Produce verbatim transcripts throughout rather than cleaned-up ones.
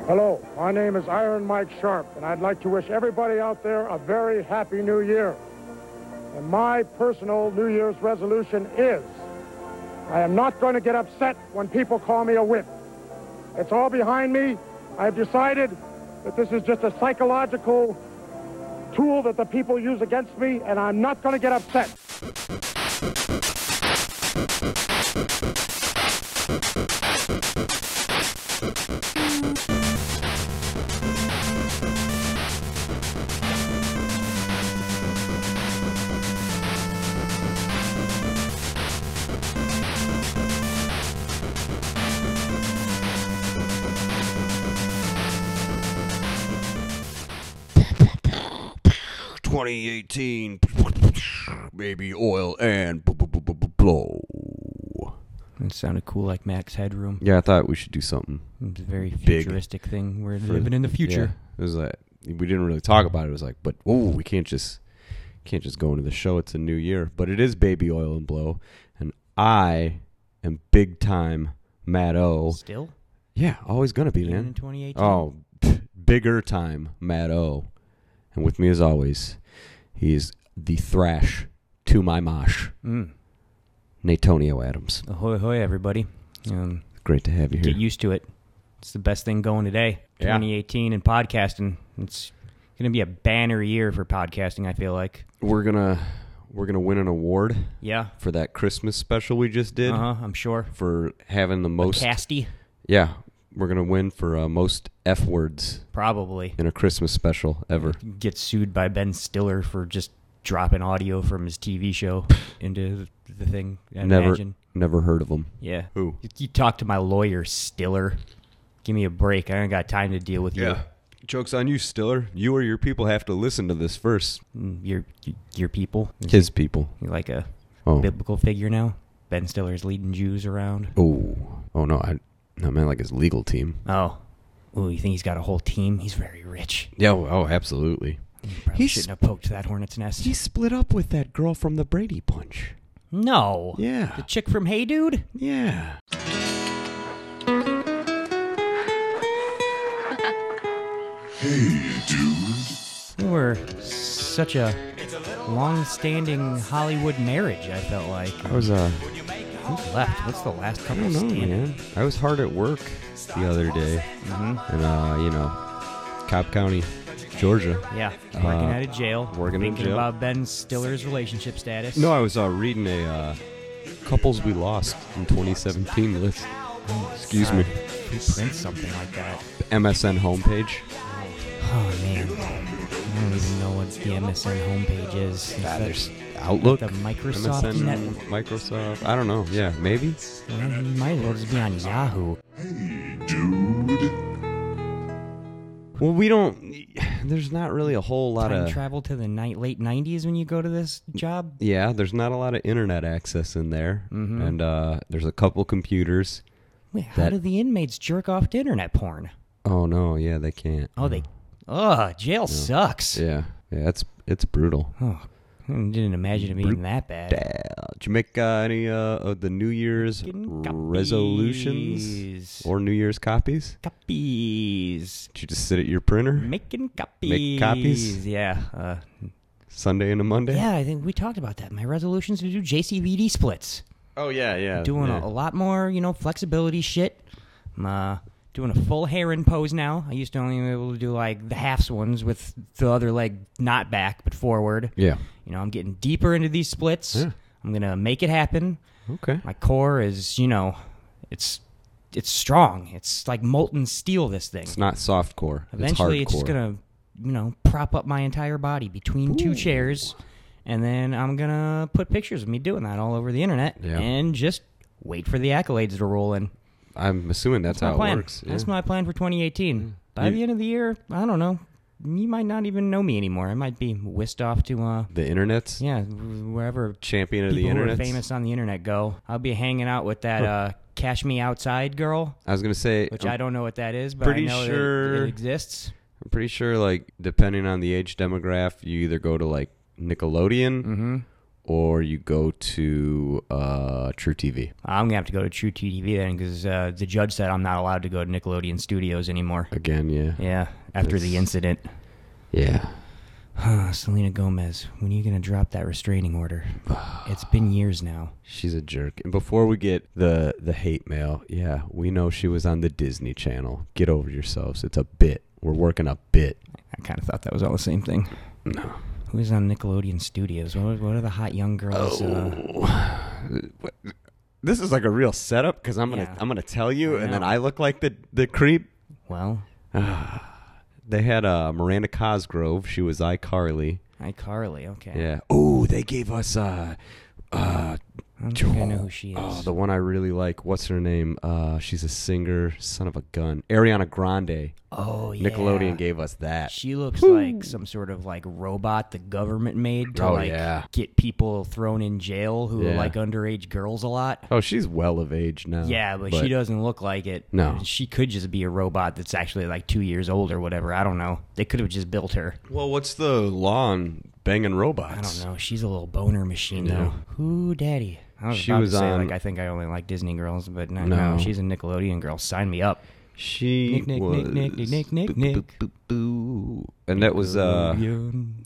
Hello, my name is Iron Mike Sharp, and I'd like to wish everybody out there a very happy new year. And my personal New Year's resolution is, I am not going to get upset when people call me a wimp. It's all behind me. I've decided that this is just a psychological tool that the people use against me, and I'm not going to get upset. twenty eighteen, baby oil and blow. It sounded cool, like Max Headroom. Yeah, I thought we should do something. It's a very big futuristic thing. We're for, living in the future. Yeah, it was like we didn't really talk about it. It was like, but oh, we can't just can't just go into the show. It's a new year, but it is baby oil and blow, and I am big time Matt O. Still? Yeah, always gonna be, Even man. in twenty eighteen? Oh, bigger time Matt O. And with me as always, he is the thrash to my mosh, Mm. Natonio Adams. Ahoy, ahoy, everybody. Um, Great to have you here. get used to it. It's the best thing going today. Yeah. twenty eighteen and podcasting. It's going to be a banner year for podcasting, I feel like. We're gonna we're gonna win an award Yeah. for that Christmas special we just did Uh-huh, I'm sure. for having the most. Casty? Yeah, we're gonna win for uh, most F words Probably. in a Christmas special ever. Get sued by Ben Stiller for just dropping audio from his T V show into the thing. I Never, imagine. never heard of him. Yeah. Who? You, you talk to my lawyer, Stiller. Give me a break. I ain't got time to deal with you. Joke's on you, Stiller. You or your people have to listen to this first. Mm, Your your people. His people. You're like a Oh. biblical figure now. Ben Stiller's leading Jews around. Oh. Oh no. I. I meant like his legal team. Oh. Oh, you think he's got a whole team? He's very rich. Yeah. Oh, oh absolutely. He probably He's- shouldn't have poked that hornet's nest. He split up with that girl from the Brady Bunch. No. Yeah. The chick from Hey Dude? Yeah. Hey, dude. They were such a long-standing Hollywood marriage, I felt like. I was uh. Who's left? What's the last I couple don't know, standing? man. I was hard at work the other day, Mm-hmm. and uh, you know, Cobb County, Georgia. Yeah, working Uh, out of jail. working in thinking jail. about Ben Stiller's relationship status. No, I was uh, reading a uh, couples we lost in twenty seventeen list. Excuse me. Who prints something like that? The M S N homepage. Oh man, I don't even know what the M S N homepage is. Is Ah, that there's Outlook, the Microsoft M S N, net? Microsoft. I don't know. Yeah, maybe. Well, you might as well just be on Yahoo. Hey, dude. Well, we don't. There's not really a whole lot Time of. travel to the ni- late nineties when you go to this job. Yeah, there's not a lot of internet access in there, Mhm. and uh, there's a couple computers. Wait, how That- do the inmates jerk off to internet porn? Oh no, yeah, they can't. Oh, they. Ugh, jail sucks. Yeah, yeah, it's it's brutal. Oh, I didn't imagine it being that bad. Dad, did you make uh, any uh, of the New Year's Making resolutions copies. or New Year's copies? Copies. Did you just sit at your printer Making copies. Make copies? Yeah. Uh, Sunday into Monday? yeah, I think we talked about that. My resolutions to do J C V D splits. Oh yeah, yeah. Doing yeah. a, a lot more, you know, flexibility shit. I'm uh, doing a full heron pose now. I used to only be able to do like the halves ones with the other leg not back but forward. Yeah. You know, I'm getting deeper into these splits. Yeah. I'm gonna make it happen. Okay. My core is, you know, it's it's strong. It's like molten steel. This thing. It's not soft core. Eventually, it's it's, hardcore. just gonna, you know, prop up my entire body between two chairs, and then I'm gonna put pictures of me doing that all over the internet, Yeah. and just wait for the accolades to roll in. I'm assuming that's, That's how my plan. it works. That's yeah. my plan for twenty eighteen. By You- the end of the year, I don't know. You might not even know me anymore. I might be whisked off to, uh, The internet's yeah, wherever champion of the people who are internet. famous on the internet go. I'll be hanging out with that uh, Cash Me Outside girl, I was gonna say, which I'm, I don't know what that is, but pretty I know sure- that it exists. I'm pretty sure, like, depending on the age demographic, you either go to like Nickelodeon Mm-hmm. or you go to uh, True T V. I'm going to have to go to True T V then because uh, the judge said I'm not allowed to go to Nickelodeon Studios anymore. Again, yeah. Yeah, after That's- the incident. Yeah. Selena Gomez, when are you going to drop that restraining order? It's been years now. She's a jerk. And before we get the, the hate mail, yeah, we know she was on the Disney Channel. Get over yourselves. It's a bit. We're working a bit. I kind of thought that was all the same thing. No. Who's on Nickelodeon Studios? What, what are the hot young girls? Uh, Oh. This is like a real setup because I'm gonna Yeah. I'm gonna tell you, I and then know. I look like the the creep. well, They had uh, Miranda Cosgrove. She was iCarly. iCarly, okay. Yeah. Oh, they gave us uh uh I don't think I know who she is. oh, the one I really like. What's her name? Uh, she's a singer, son of a gun. Ariana Grande. Oh, yeah. Nickelodeon gave us that. She looks like some sort of like robot the government made to Oh, like yeah. get people thrown in jail who are Yeah. like underage girls a lot. Oh, she's well of age now. Yeah, but, she doesn't look like it. No. She could just be a robot that's actually like two years old or whatever. I don't know. They could have just built her. Well, what's the law on banging robots? I don't know. She's a little boner machine, Yeah. though. Who daddy? I was She about was to say, on- like, I think I only like Disney girls, but no, No. no, she's a Nickelodeon girl. Sign me up. She Nick, Nick, was Nick, Nick, Nick, Nick, Nick, boo, Nick. boo, boo, boo. And that was uh Nickelodeon.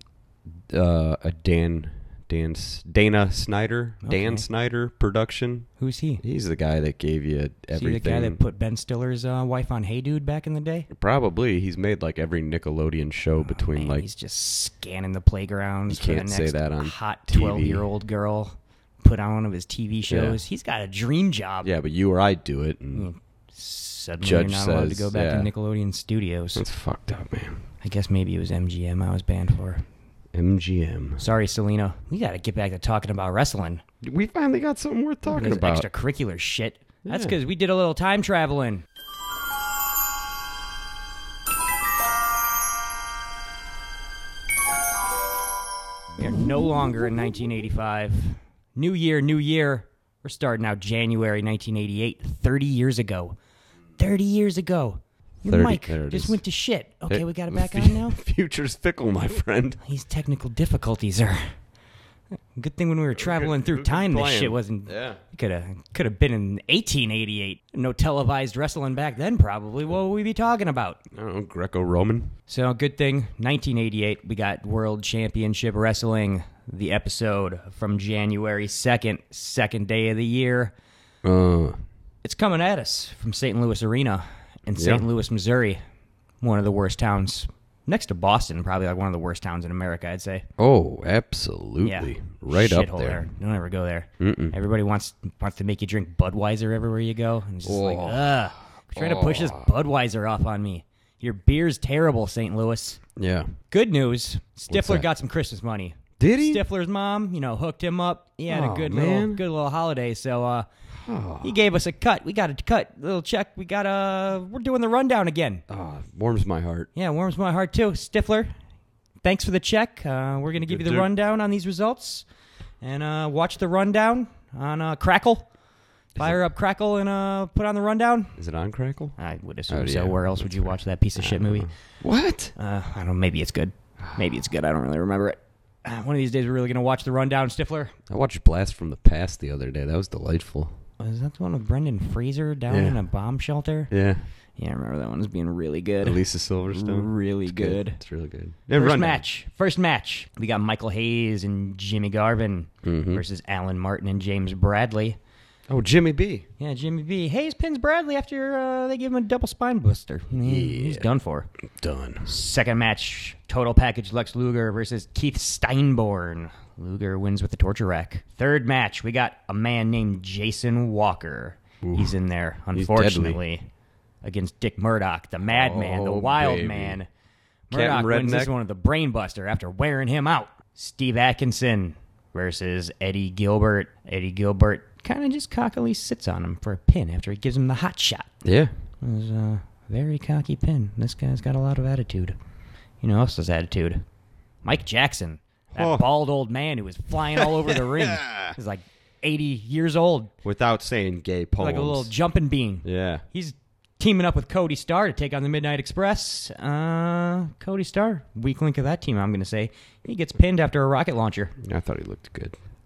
uh a Dan Dan S- Dana Snyder Dan Okay. Snyder production. Who's he? He's the guy that gave you Is everything. he the guy that put Ben Stiller's uh, wife on Hey Dude back in the day? Probably he's made like every Nickelodeon show between Man, like he's just scanning the playgrounds You for can't the say next that on hot T V. twelve-year-old girl. Put on one of his T V shows. He's got a dream job. yeah, but you or I do it, and Suddenly Judge you're not allowed to says, go back yeah. to Nickelodeon Studios. that's fucked up, man. I guess maybe it was M G M I was banned for. M G M. Sorry, Selena. We got to get back to talking about wrestling. We finally got something worth talking This about. extracurricular shit. That's Yeah. because we did a little time traveling. We are no longer in nineteen eighty-five. New year, new year. We're starting out January nineteen eighty-eight, thirty years ago. thirty years ago. Your thirty, mic there it just is. went to shit. Okay, It- we got it back on now? Future's fickle, my friend. These technical difficulties are... Good thing when we were traveling through good time, this plan. shit wasn't... Yeah. Could have could have been in eighteen eighty-eight. No televised wrestling back then, probably. What would we be talking about? I don't know, Greco-Roman. So, good thing, nineteen eighty-eight, we got World Championship Wrestling, the episode from January second, second day of the year. Uh, It's coming at us from Saint Louis Arena in Saint Yeah. Louis, Missouri. One of the worst towns, next to Boston, probably like one of the worst towns in America, I'd say. oh, absolutely. Yeah. Right up Shithole there. Don't ever go there. Mm-mm. Everybody wants wants to make you drink Budweiser everywhere you go. And it's just like, Oh. ugh. Trying to push this Budweiser off on me. Your beer's terrible, Saint Louis. Yeah. Good news. Stifler that? got some Christmas money. Did he? Stifler's mom, you know, hooked him up. He had Oh, a good little man. good little holiday, so uh Oh. he gave us a cut. We got a cut, little check. We got a we're doing the rundown again. Oh, warms my heart. Yeah, warms my heart too. Stifler, thanks for the check. Uh, we're gonna give you the dude. rundown on these results, and uh, watch the rundown on uh, Crackle. Fire up Crackle and uh, put on the rundown. Is it on Crackle? I would assume Oh, so. yeah, Where else would you watch that piece of shit movie? What? Uh, I don't know. Maybe it's good. Maybe it's good. I don't really remember it. Uh, one of these days, we're really gonna watch the rundown, Stifler. I watched Blast from the Past the other day. That was delightful. Was that the one with Brendan Fraser down Yeah. in a bomb shelter? Yeah. Yeah, I remember that one as being really good. Elisa Silverstone. Really It's good. It's really good. Yeah, First rundown. match. First match. We got Michael Hayes and Jimmy Garvin Mhm. versus Alan Martin and James Bradley. Oh, Jimmy B. Yeah, Jimmy B. Hayes pins Bradley after uh, they give him a double spine buster. He- He's Yeah. done for. Done. Second match. Total package Lex Luger versus Keith Steinborn. Luger wins with the torture rack. Third match. We got a man named Jason Walker. He's in there, He's unfortunately, against Dick Murdoch, the madman, the Oh, wild baby. man. Captain Murdoch wins this Redneck. one with the brainbuster after wearing him out. Steve Atkinson versus Eddie Gilbert. Eddie Gilbert kind of just cockily sits on him for a pin after he gives him the hot shot. Yeah. It was a very cocky pin. This guy's got a lot of attitude. You know who else has attitude? Mike Jackson. That Oh. bald old man who was flying all over the ring. He's like eighty years old. Without saying gay poems. Like a little jumping bean. Yeah. He's teaming up with Cody Starr to take on the Midnight Express. Uh, Cody Starr, weak link of that team, I'm going to say. He gets pinned after a rocket launcher. I thought he looked good.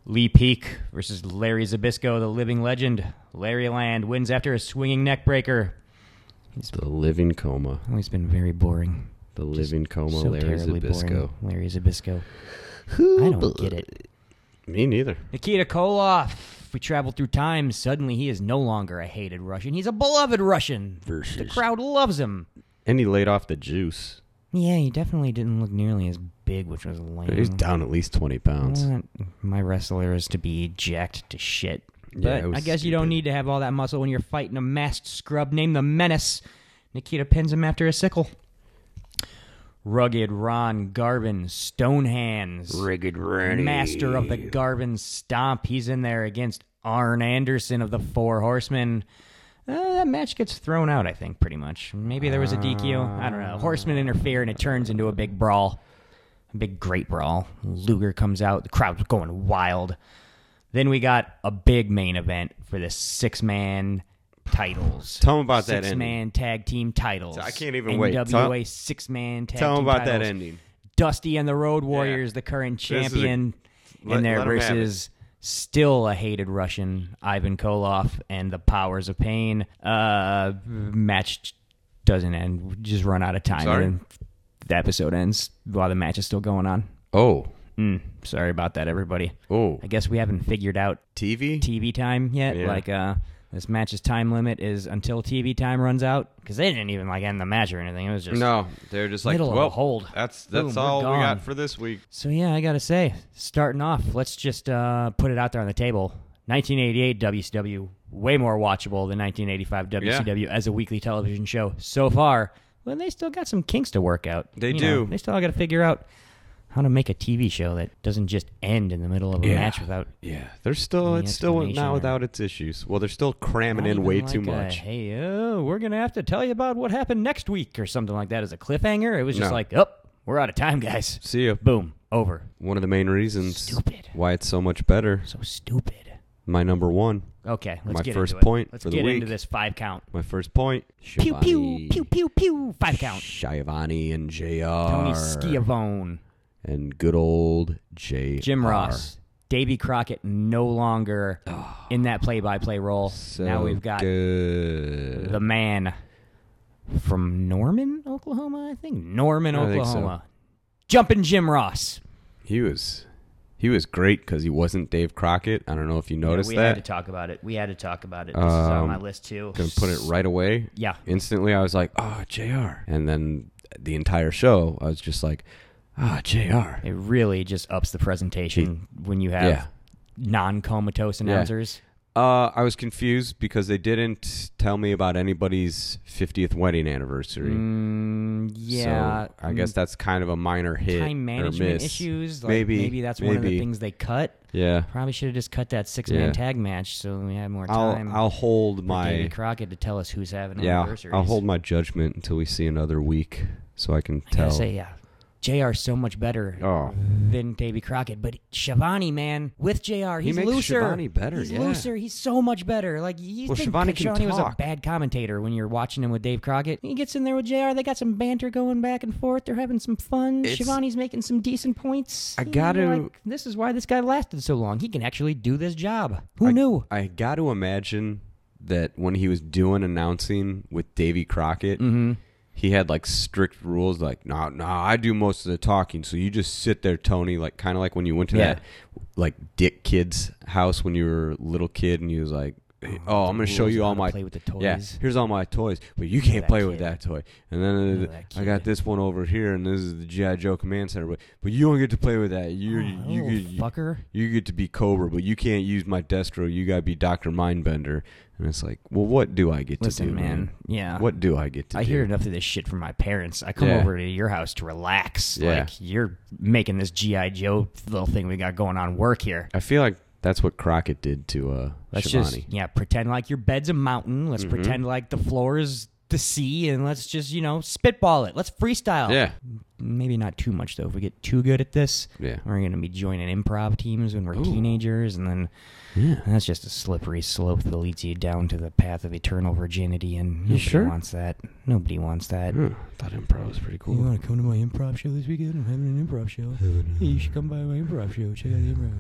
Lee Peak versus Larry Zbyszko, the living legend. Larry Land wins after a swinging neck breaker. He's The living coma. always been very boring. The living coma, so Larry terribly Zbyszko. boring. Larry Zbyszko. Who I don't bel- get it. Me neither. Nikita Koloff. We travel through time. Suddenly, he is no longer a hated Russian. He's a beloved Russian. Versus. The crowd loves him. And he laid off the juice. Yeah, he definitely didn't look nearly as big, which was lame. He's down at least twenty pounds. What? My wrestler is to be jacked to shit. Yeah, But it was I guess you don't stupid. need to have all that muscle when you're fighting a masked scrub named the Menace. Nikita pins him after a sickle. Rugged Ron Garvin, Stone Hands. Rigged Rennie. Master of the Garvin Stomp. He's in there against Arn Anderson of the Four Horsemen. Uh, that match gets thrown out, I think, pretty much. Maybe there was a D Q. I don't know. Horsemen interfere, and it turns into a big brawl. A big, great brawl. Luger comes out. The crowd's going wild. Then we got a big main event for the six-man titles. Tell 'em about that Six-man tag team titles. I can't even wait. N W A Tell- six-man tag Tell team him about titles. that ending. Dusty and the Road Warriors, the current This is a- champion, let- in there let 'em have it. versus still a hated Russian, Ivan Koloff, and the Powers of Pain. Uh, match doesn't end. We just run out of time. Sorry? And the episode ends while the match is still going on. Oh. Mm, sorry about that, everybody. Oh. I guess we haven't figured out T V? T V time yet. Yeah. Like, uh, this match's time limit is until T V time runs out. Because they didn't even, like, end the match or anything. It was just... No, they're just like, Middle of a well, hold. that's that's Boom, we're all we gone. got for this week. So, yeah, I got to say, starting off, let's just uh, put it out there on the table. nineteen eighty-eight W C W, way more watchable than nineteen eighty-five W C W as a weekly television show so far. Well, they still got some kinks to work out. They You do. know, they still got to figure out how to make a T V show that doesn't just end in the middle of a Yeah. match without... Yeah, they're still Any it's still explanation not or- without its issues. Well, they're still cramming Not in even way like too a, much. hey, uh, we're going to have to tell you about what happened next week or something like that as a cliffhanger. It was just No. like, oh, we're out of time, guys. See ya. Boom. Over. One of the main reasons Stupid. why it's so much better. So stupid. My number one. Okay, let's My get first into it. point Let's for the get into week. this five count. My first point. Pew, pew, Shivani- pew, pew, pew. Five count. Shivani and J R. Tony Schiavone. And good old J R. Jim Ross. Davy Crockett no longer in that play-by-play role. So now we've got good. the man from Norman, Oklahoma, I think. Norman, I think so. Oklahoma. Jumpin' Jim Ross. He was he was great because he wasn't Dave Crockett. I don't know if you noticed yeah, we that. had to talk about it. We had to talk about it. This is on Um, my list, too. Gonna put it right away. Yeah. Instantly, I was like, "Oh, J R," and then the entire show, I was just like, "Ah, J R." It really just ups the presentation when you have Yeah. non-comatose announcers. Uh, I was confused because they didn't tell me about anybody's fiftieth wedding anniversary. Mm, yeah. So I guess that's kind of a minor hit Time or management miss. issues. Like maybe maybe that's one of the maybe. things they cut. Yeah. Probably should have just cut that six-man Yeah. tag match so we had more I'll time. I'll hold for Davey my Crockett to tell us who's having yeah. anniversaries. I'll hold my judgment until we see another week, so I can I tell. gotta say, yeah, J R's so much better Oh. than Davey Crockett, but Shivani, man, with J R, He he's makes looser. Shivani better, He's yeah. looser. He's so much better. Like you Well, think Shivani can Shivani was a talk. bad commentator when you're watching him with Dave Crockett. He gets in there with J R. They got some banter going back and forth. They're having some fun. It's- Shivani's making some decent points. I You know, gotta- like, this is why this guy lasted so long. He can actually do this job. Who I, knew? I got to imagine that when he was doing announcing with Davy Crockett, Mm-hmm. he had like strict rules, like, no, no, I do most of the talking, so you just sit there, Tony, like kind of like when you went to Yeah. that like Dick Kid's house when you were a little kid, and he was like, hey, oh, I'm the gonna show rules you of all how to my play with the toys. Yeah, here's all my toys, but you can't that play with kid. that toy. And then Look uh, at that I got kid. this one over here, and this is the G I Joe Command Center, but but you don't get to play with that. You're Oh, you little get you, fucker. you get to be Cobra, but you can't use my Destro. You gotta be Doctor Mindbender. And it's like, well, what do I get to Listen, do, man. Yeah. What do I get to I do? hear enough of this shit from my parents. I come Yeah. over to your house to relax. Yeah. Like, you're making this G I Joe little thing we got going on work here. I feel like that's what Crockett did to uh, Let's Shivani. just, yeah, pretend like your bed's a mountain. Let's Mhm. pretend like the floor is the sea, and let's just, you know, spitball it. Let's freestyle. Yeah, Maybe not too much, though. If we get too good at this, yeah. we're going to be joining improv teams when we're Ooh. teenagers, and then Yeah. that's just a slippery slope that leads you down to the path of eternal virginity, and nobody sure? wants that. Nobody wants that. Hmm, thought improv was pretty cool. You want to come to my improv show this weekend? I'm having an improv show. Hey, you should come by my improv show. Check out the improv.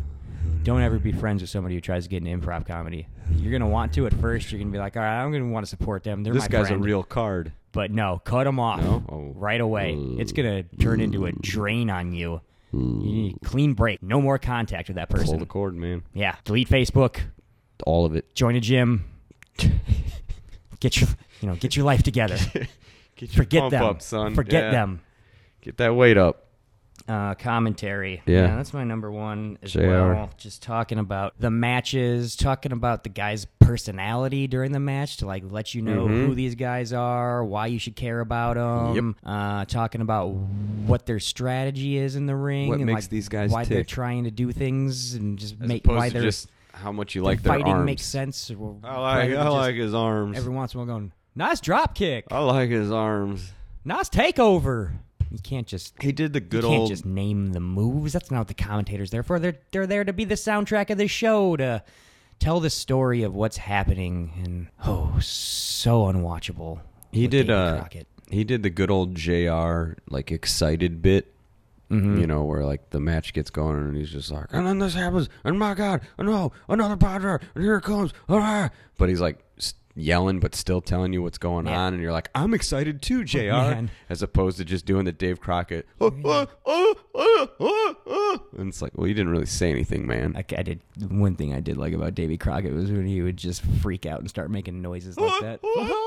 don't ever be friends with somebody who tries to get into improv comedy. You're going to want to at first. You're going to be like, all right, I'm going to want to support them. They're This my guy's friend. a real card. But no, cut them off No? Oh. right away. It's going to turn into a drain on you. You need a clean break. No more contact with that Pull person. the cord, man. Yeah. Delete Facebook. All of it. Join a gym. Get your, you know, get your life together. Get your Forget pump them. up, son. Forget Yeah. them. Get that weight up. Uh, commentary. Yeah. That's my number one as J R. well. Just talking about the matches, talking about the guy's personality during the match to like let you know Mhm. who these guys are, why you should care about them. Yep. Uh, talking about what their strategy is in the ring, What and makes like these guys why they're tick. trying to do things, and just As make opposed why to they're just how much you their like their fighting arms. makes sense. Or I like, rather than I just like his arms. every once in a while going, nice drop kick, I like his arms. nice takeover. You can't just He did the good you can't old. just name the moves. That's not what the commentators there for. They're they're there to be the soundtrack of the show, to tell the story of what's happening. And oh, so unwatchable. He with did. Davey Uh, Crockett. he did the good old J R like excited bit. Mhm. You know, where like the match gets going and he's just like, and then this happens, and my God, oh no, another Padre, and here it comes, all right. But he's like s- yelling, but still telling you what's going Yeah. on, and you're like, I'm excited too, J R, Man. as opposed to just doing the Dave Crockett, oh, oh, oh, oh, oh, oh. And it's like, well, you didn't really say anything, man. I, I did one thing I did like about Davey Crockett was when he would just freak out and start making noises like that.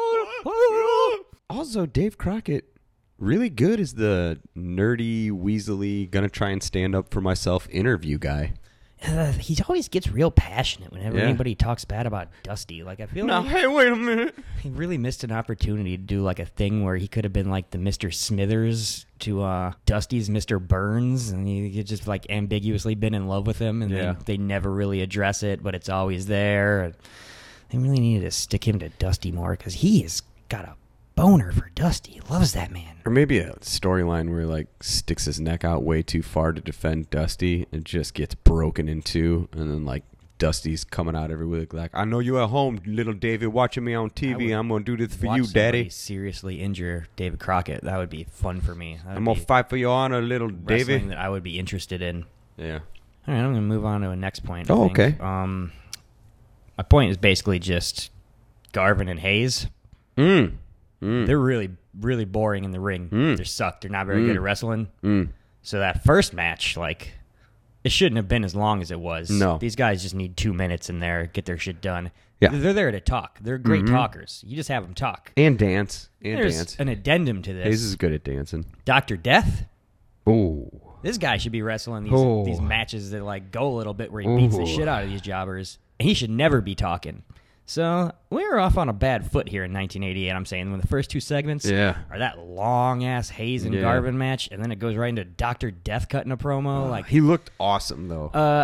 Also, Dave Crockett, really good as the nerdy, weaselly, gonna try and stand up for myself interview guy. Uh, he always gets real passionate whenever Yeah. anybody talks bad about Dusty. Like I feel No, like hey, wait a minute. he really missed an opportunity to do like a thing where he could have been like the Mister Smithers to uh, Dusty's Mister Burns, and he could just like ambiguously been in love with him, and Yeah. they, they never really address it, but it's always there. They really needed to stick him to Dusty more because he has got a boner for Dusty. He loves that man. Or maybe a storyline where he like sticks his neck out way too far to defend Dusty and just gets broken in two, and then like Dusty's coming out every week like, I know you at home, little David, watching me on T V. would I'm gonna do this for Watch you, somebody Daddy. seriously injure David Crockett. That would be fun for me. That would I'm gonna be fight for your honor, little wrestling David. that I would be interested in. Yeah. All right, I'm going to move on to a next point. I Oh, think. okay. Um, my point is basically just Garvin and Hayes. Mm. Mm. They're really, really boring in the ring. Mm. They suck. They're not very Mm. good at wrestling. Mm. So that first match, like, it shouldn't have been as long as it was. No. These guys just need two minutes in there, get their shit done. Yeah. They're there to talk. They're great Mhm. talkers. You just have them talk. And dance. And There's dance. an addendum to this. Hayes is good at dancing. Doctor Death. Oh. This guy should be wrestling these Oh. these matches that like go a little bit where he beats the Oh. shit out of these jobbers. He should never be talking. So we were off on a bad foot here in nineteen eighty-eight. I'm saying when the first two segments Yeah. are that long ass Hayes and Yeah. Garvin match, and then it goes right into Doctor Death cutting a promo. like He looked awesome though. uh,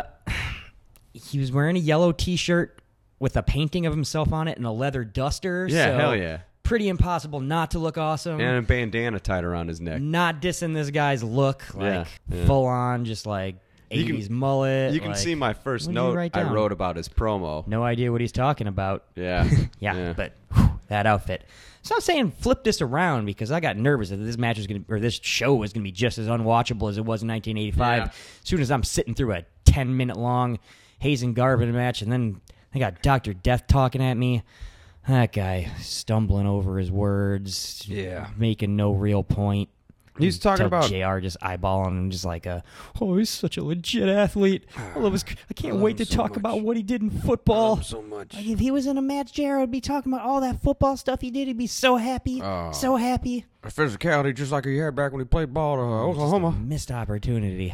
he was wearing a yellow T-shirt with a painting of himself on it and a leather duster. Yeah, so hell yeah. Pretty impossible not to look awesome. And a bandana tied around his neck. Not dissing this guy's look, Yeah, like yeah. full on, just like You can- eighties mullet. You can like, see my first what did you note write I down? wrote about his promo. No idea what he's talking about. Yeah. Yeah, but whew, that outfit. So I'm saying flip this around because I got nervous that this match was going to, or this show was going to be just as unwatchable as it was in nineteen eighty-five. Yeah. As soon as I'm sitting through a ten minute long Hayes and Garvin match, and then I got Doctor Death talking at me. That guy stumbling over his words, Yeah. making no real point. He's talking Till about J R just eyeballing him, just like a, oh, he's such a legit athlete. I love his. I can't love wait him to so talk much. about what he did in football. so much. Like, if he was in a match, J R would be talking about all that football stuff he did. He'd be so happy, Oh. so happy. Physicality just like he had back when he played ball to uh, Just a missed opportunity.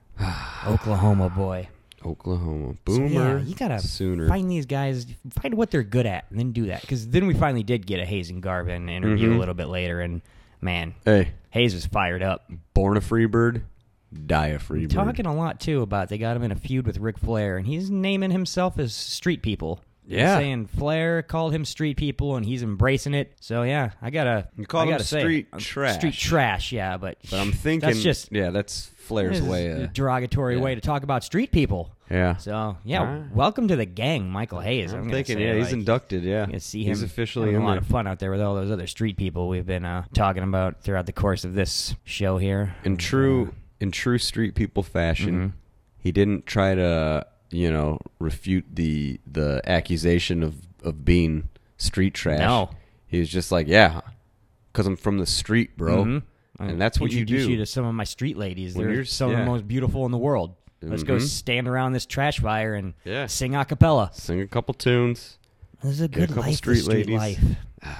Oklahoma boy. Oklahoma. So, Boomer. yeah, you gotta Sooner. find these guys, find what they're good at, and then do that. Because then we finally did get a Hayes and Garvin interview Mhm. a little bit later, and man, Hey, Hayes was fired up. born a free bird, die a free bird. Talking a lot too about they got him in a feud with Ric Flair, and he's naming himself as Street People. He's Yeah. saying Flair called him Street People, and he's embracing it. So yeah, I gotta. You call I him gotta say, street uh, trash. Street trash, yeah, but But I'm thinking, that's just yeah, that's Flair's this is way. a Of, derogatory yeah. way to talk about street people. yeah. So yeah, Alright. welcome to the gang, Michael Hayes. I'm gonna thinking, say, yeah, he's like, inducted. Yeah, you're gonna see him he's officially having in a lot there. of fun out there with all those other street people we've been uh, talking about throughout the course of this show here. In And, true, uh, in true street people fashion, Mhm. he didn't try to you know, refute the the accusation of, of being street trash. No. He was just like, yeah, because I'm from the street, bro. Mm-hmm. And that's what you Introduce do. you to some of my street ladies. When They're you're- some of yeah. the most beautiful in the world. Let's go Mhm. stand around this trash fire and Yeah. sing a cappella. Sing a couple tunes. This is a Get a good couple life, street the street ladies. life.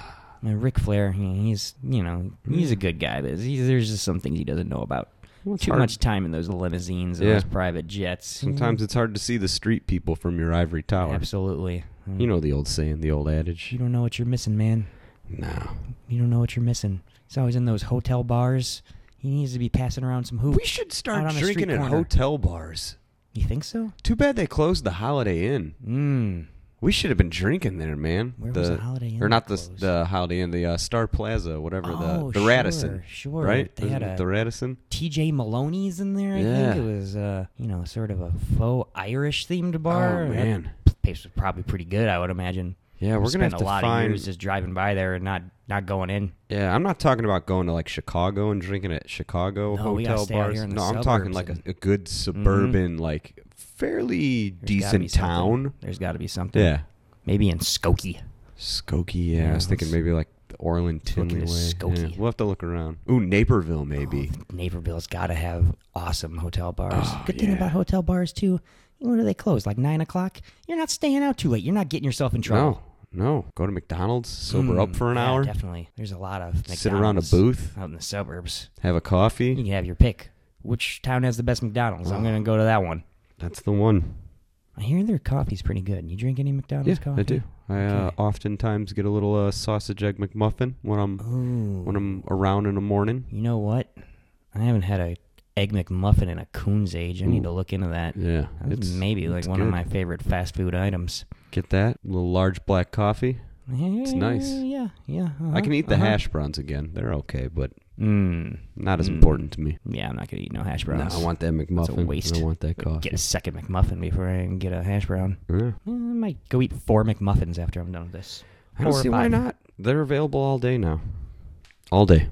I mean, Ric Flair, he- he's, you know, he's a good guy, but he's, there's just some things he doesn't know about. Well, it's Too hard. much time in those limousines and Yeah. those private jets. Sometimes it's hard to see the street people from your ivory tower. Absolutely. You know the old saying, the old adage. You don't know what you're missing, man. No. You don't know what you're missing. He's always in those hotel bars. He needs to be passing around some hoops. We should out start on a drinking street at corner. hotel bars. You think so? Too bad they closed the Holiday Inn. Mm. We should have been drinking there, man. Where the, was the Holiday Inn Or not that the closed? the Holiday Inn, the uh, Star Plaza, whatever. Oh, the the sure, Radisson. sure. Right? They had Isn't it a- the Radisson. T J Maloney's in there, I Yeah. think. It was, uh, you know, sort of a faux Irish-themed bar. Oh, That man. place was probably pretty good, I would imagine. Yeah, we're gonna Spent have a to lot find. of years just driving by there and not, not going in. Yeah, I'm not talking about going to like Chicago and drinking at Chicago No, we gotta hotel stay out bars. here in the No, I'm talking suburbs like a, and- a good suburban, like fairly There's gotta be decent something. town. There's got to be something. Yeah, Maybe in Skokie. Skokie. Yeah, Yeah, I was thinking let's maybe like the Orland look Tinley way. into Skokie. Yeah, we'll have to look around. Ooh, Naperville maybe. Oh, Naperville's got to have awesome hotel bars. Oh, Good thing yeah. about hotel bars, too, when do they close? Like nine o'clock? You're not staying out too late. You're not getting yourself in trouble. no, no. Go to McDonald's, sober Mm, up for an yeah, hour, Definitely. There's a lot of sit around a McDonald's booth, out in the suburbs. have a You coffee. can have your pick. Which town has the best McDonald's? I'm Oh. going to go to that one. That's the one. I hear their coffee's pretty good. You drink any Yeah, McDonald's coffee? I do. I uh, Okay. oftentimes get a little uh, sausage egg McMuffin when I'm Ooh. when I'm around in the morning. You know what? I haven't had a egg McMuffin in a coon's age. I need Ooh. to look into that. Yeah, That's it's maybe like it's one of good. my favorite fast food items. Get that little large black coffee. It's nice. Yeah, yeah. I uh-huh, can eat the uh-huh. hash browns again. They're okay, but Mm. not as Mm. important to me. Yeah, I'm not gonna eat no hash No, browns. I want that McMuffin. That's a waste. I want that coffee. Get a second McMuffin before I can get a hash brown. Yeah. Eh, I might go eat four McMuffins after I'm done with this. I don't Four or see why five. not. They're available all day now. All day.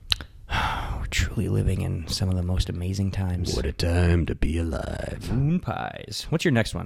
We're truly living in some of the most amazing times. What a time to be alive. Moon pies. What's your next one?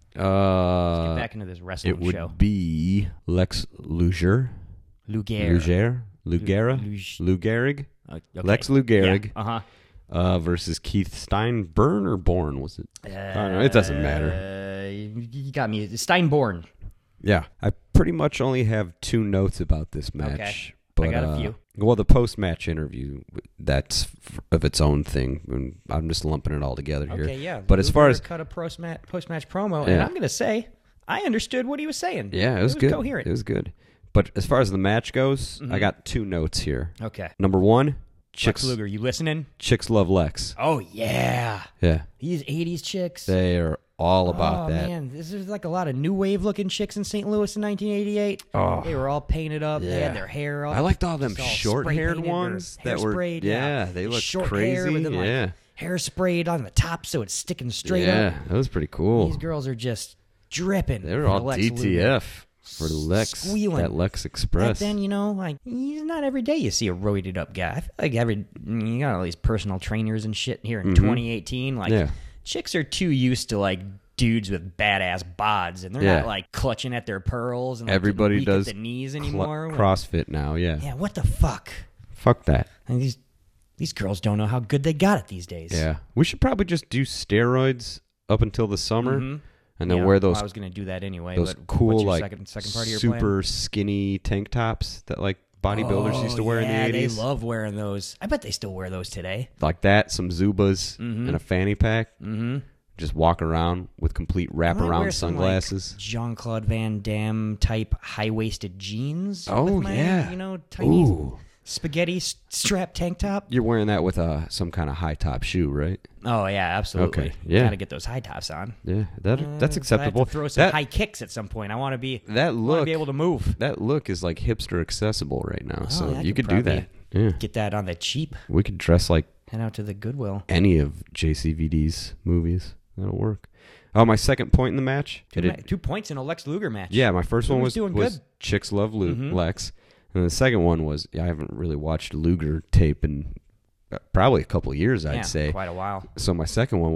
Uh, Get back into this wrestling it would show. be Lex Luger. Luger. Luger? Lugera? Luge- Lugerig? Uh, okay. Lex Lugerig. Yeah. Uh-huh. Uh, versus Keith Steinburn or Born, was it? I don't know. It doesn't matter. Uh, you got me. Steinborn. Yeah. I pretty much only have two notes about this match. Okay. But, I got a uh, few. Well, the post-match interview, that's f- of its own thing. And I'm just lumping it all together here. Okay, yeah. But as far Luger as cut a post-match, post-match promo, and Yeah. I'm going to say I understood what he was saying. yeah, it was, good. coherent. It was good. But as far as the match goes, Mhm. I got two notes here. Okay. Number one, Lex chicks Luger, you listening? chicks love Lex. Oh, yeah. Yeah, These eighties chicks. they are all about oh, that. man. This is like a lot of new wave looking chicks in Saint Louis in nineteen eighty-eight. Oh. They were all painted up. They Yeah. had their hair up. I liked all them just all short-haired spray-painted or ones that were hairsprayed, yeah, they looked Short crazy. hair with them, like, yeah, hair sprayed on the top so it's sticking straight yeah, up. that was pretty cool. These girls are just dripping. They were for all Lex D T Luger. F for Lex, Squealing. that Lex Back Express. then, you know, like he's not every day you see a roided up guy. I feel like every you got all these personal trainers and shit here in Mhm. twenty eighteen. Like Yeah. chicks are too used to like dudes with badass bods, and they're Yeah. not like clutching at their pearls and like, Everybody weak does at the knees Cl- anymore. CrossFit now, yeah. Yeah, what the fuck? Fuck that. And these these girls don't know how good they got it these days. Yeah, we should probably just do steroids up until the summer, Mhm. and then Yeah, wear well, those I was gonna do that anyway. those but cool what's your like second, second part of your super skinny tank tops that like bodybuilders plan? used to Oh, wear in the yeah, eighties. They love wearing those. I bet they still wear those today. Like that, some Zubas Mhm. and a fanny pack. Mm-hmm. Just walk around with complete wraparound sunglasses. Jean Claude Van Damme type high waisted jeans. Oh, with my, yeah. you know, tiny Ooh, spaghetti s- strap tank top. you're wearing that with a some kind of high top shoe, right? Oh yeah, absolutely. Okay, yeah. Gotta get those high tops on. Yeah, that Uh, that's so acceptable. I have to throw some that high kicks at some point. I want to be. that I want to look be able to move. that look is like hipster accessible right now. Oh, so I you could could do probably- that. Yeah, Get that on the cheap. we could dress like Head out to the Goodwill. any of J C V D's movies. That'll work. Oh, my second point in the match. Two, it ma- had- two points in a Lex Luger match. yeah, my first one was Luger's doing was good. Chicks Love Lu- Mhm. Lex, and the second one was yeah, I haven't really watched Luger tape in uh, probably a couple of years, I'd Yeah, say. quite a while. So my second one was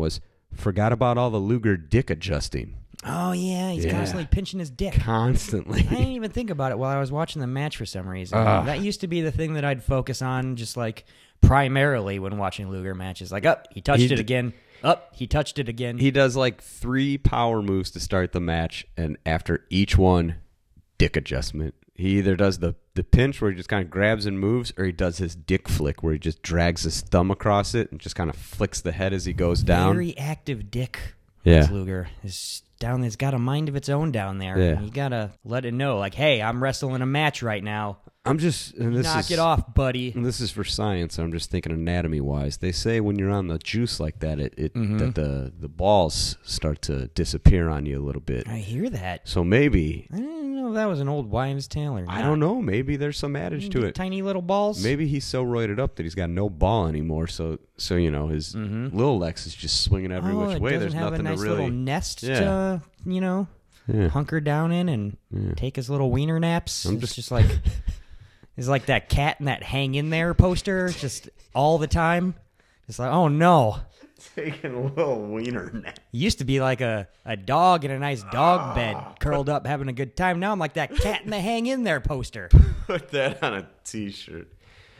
forgot about all the Luger dick adjusting. Oh, yeah, he's Yeah. constantly pinching his dick. Constantly. I didn't even think about it while I was watching the match for some reason. Ugh. That used to be the thing that I'd focus on just like primarily when watching Luger matches. Like, up, he touched He it d- again. Up, he touched it again. He does like three power moves to start the match, and after each one, dick adjustment. He either does the, the pinch where he just kind of grabs and moves, or he does his dick flick where he just drags his thumb across it and just kind of flicks the head as he goes down. Very active dick. Yeah. Lex Luger is down. It's got a mind of its own down there. Yeah. You gotta let it know, like, hey, I'm wrestling a match right now. I'm just and this Knock is, it off, buddy. and this is for science. I'm just thinking anatomy wise. They say when you're on the juice like that, it, it Mhm. that the the balls start to disappear on you a little bit. I hear that. So maybe I didn't know if that was an old wives' tale or not. I don't know. Maybe there's some adage to it. Tiny little balls. Maybe he's so roided up that he's got no ball anymore. So, so you know, his Mhm. little Lex is just swinging every oh, which it way. doesn't There's have nothing a nice to really. little nest Yeah. to, you know, Yeah. hunker down in and Yeah. take his little wiener naps. I'm it's just- just, like it's like that cat in that hang in there poster, just all the time. It's like, oh no. Taking a little wiener nap. It used to be like a, a dog in a nice dog bed, curled up having a good time. Now I'm like that cat in the hang in there poster. Put that on a t-shirt.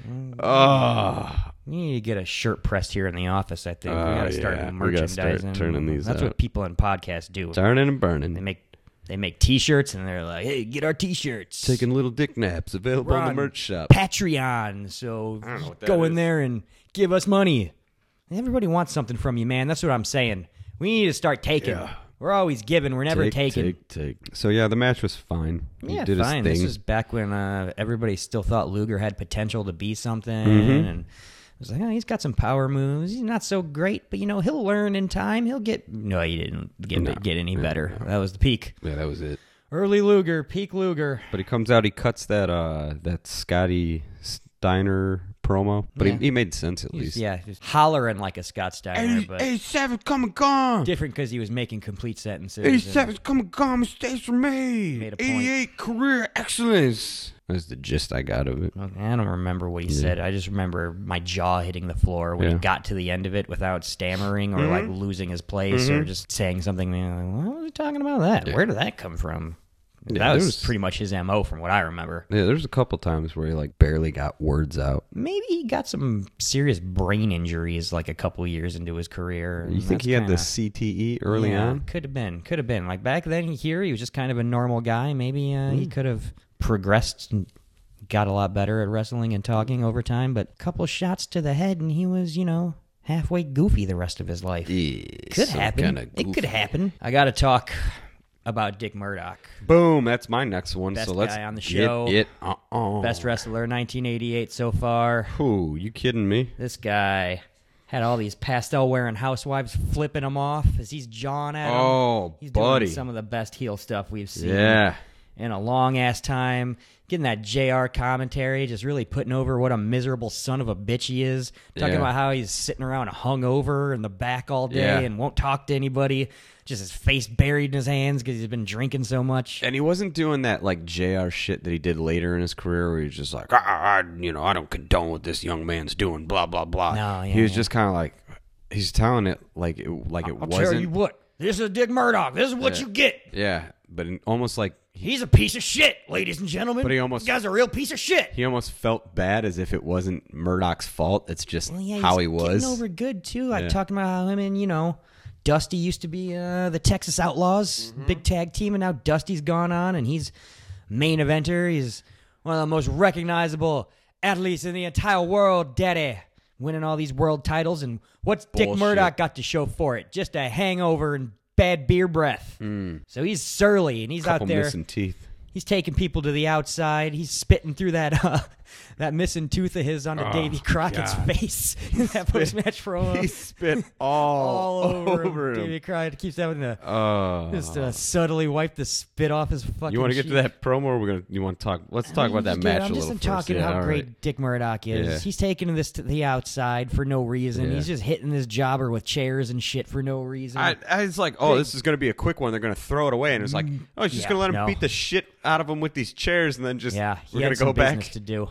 Oh, You need to get a shirt pressed here in the office, I think. we Oh, gotta start yeah. We merchandising. gotta start turning these That's out. what people in podcasts do. turning and They burning. make they make t-shirts and they're like, hey, get our t-shirts. Taking little dick naps available We're in the on merch shop. Patreon, so don't know what that go in is. there and give us money. Everybody wants something from you, man. That's what I'm saying. We need to start taking. Yeah. We're always giving. We're never take, taking. Take, take. So yeah, the match was fine. He Yeah, did fine. his This thing. is back when uh, everybody still thought Luger had potential to be something, Mhm. and it was like, oh, he's got some power moves. He's not so great, but you know, he'll learn in time. He'll get. No, he didn't get No. get any No, better. no. That was the peak. Yeah, that was it. Early Luger, peak Luger. But he comes out, he cuts that uh that Scotty Steiner promo, but Yeah. he, he made sense at He was, least. yeah, just hollering like a Scott Steiner, but eighty-seven, come and gone. different because he was making complete sentences. and- eighty-seven, come and gone. Mistakes were made. Made a point. eighty-eight, career excellence. That's the gist I got of it. Okay, I don't remember what he Yeah. said. I just remember my jaw hitting the floor when Yeah. he got to the end of it without stammering or like losing his place or just saying something. You know, like, what was he talking about that? Yeah. Where did that come from? Yeah, that there was, was- pretty much his M O from what I remember. Yeah, there's a couple times where he like barely got words out. Maybe he got some serious brain injuries like a couple years into his career. You and think that's he had the kinda- C T E early yeah, on? Could have been. Could have been. Like back then here, he was just kind of a normal guy. Maybe uh, Hmm. he could have progressed and got a lot better at wrestling and talking over time. But a couple shots to the head, and he was, you know, halfway goofy the rest of his life. Yeah, Could some happen. kinda It could goofy. happen. I got to talk about Dick Murdoch. Boom, that's my next one. Best so let's guy on the get show. it. Uh-uh. Best wrestler, nineteen eighty-eight so far. Who? You kidding me? This guy had all these pastel-wearing housewives flipping him off as he's jawing at him. Oh, He's buddy. doing some of the best heel stuff we've seen Yeah. in a long-ass time. Getting that J R commentary, just really putting over what a miserable son of a bitch he is. Talking Yeah. about how he's sitting around hungover in the back all day Yeah. and won't talk to anybody. Just his face buried in his hands because he's been drinking so much. And he wasn't doing that like J R shit that he did later in his career where he's just like, ah, I, you know, I don't condone what this young man's doing, blah, blah, blah. No, yeah, he was yeah. just kind of like, he's telling it like it, like it I'll wasn't. tell you what, this is Dick Murdoch. This is what Yeah. you get. Yeah, but in, almost like He's a piece of shit, ladies and gentlemen. But he almost- This guy's a real piece of shit. he almost felt bad as if it wasn't Murdoch's fault. It's just Well, yeah, how he's he was. getting over good too. Like Yeah. talking about how him and you know Dusty used to be uh, the Texas Outlaws, Mm-hmm. big tag team, and now Dusty's gone on and he's main eventer. He's one of the most recognizable athletes in the entire world, Daddy, winning all these world titles. And what's Dick Bullshit. Murdoch got to show for it? Just a hangover and bad beer breath. So he's surly and he's Mm. Couple out there. missing teeth. He's taking people to the outside. He's spitting through that uh, that missing tooth of his onto Oh, Davy Crockett's God. face in that post match promo. He spit all, all over, over him. him. Davy Crockett keeps having to Oh. just uh, subtly wipe the spit off his fucking. You want to get to cheek. that promo? Or we're gonna. You want to talk? Let's talk about that Dude, match I'm a just little talking first. Yeah, how all great right. Dick Murdoch is. Yeah. He's taking this to the outside for no reason. Yeah. He's just hitting this jobber with chairs and shit for no reason. I, I was like, oh, this is going to be a quick one. They're going to throw it away, and it's like, oh, he's just Yeah, going to let him no. beat the shit out of him with these chairs, and then just yeah, he we're had going to some go back. business to do.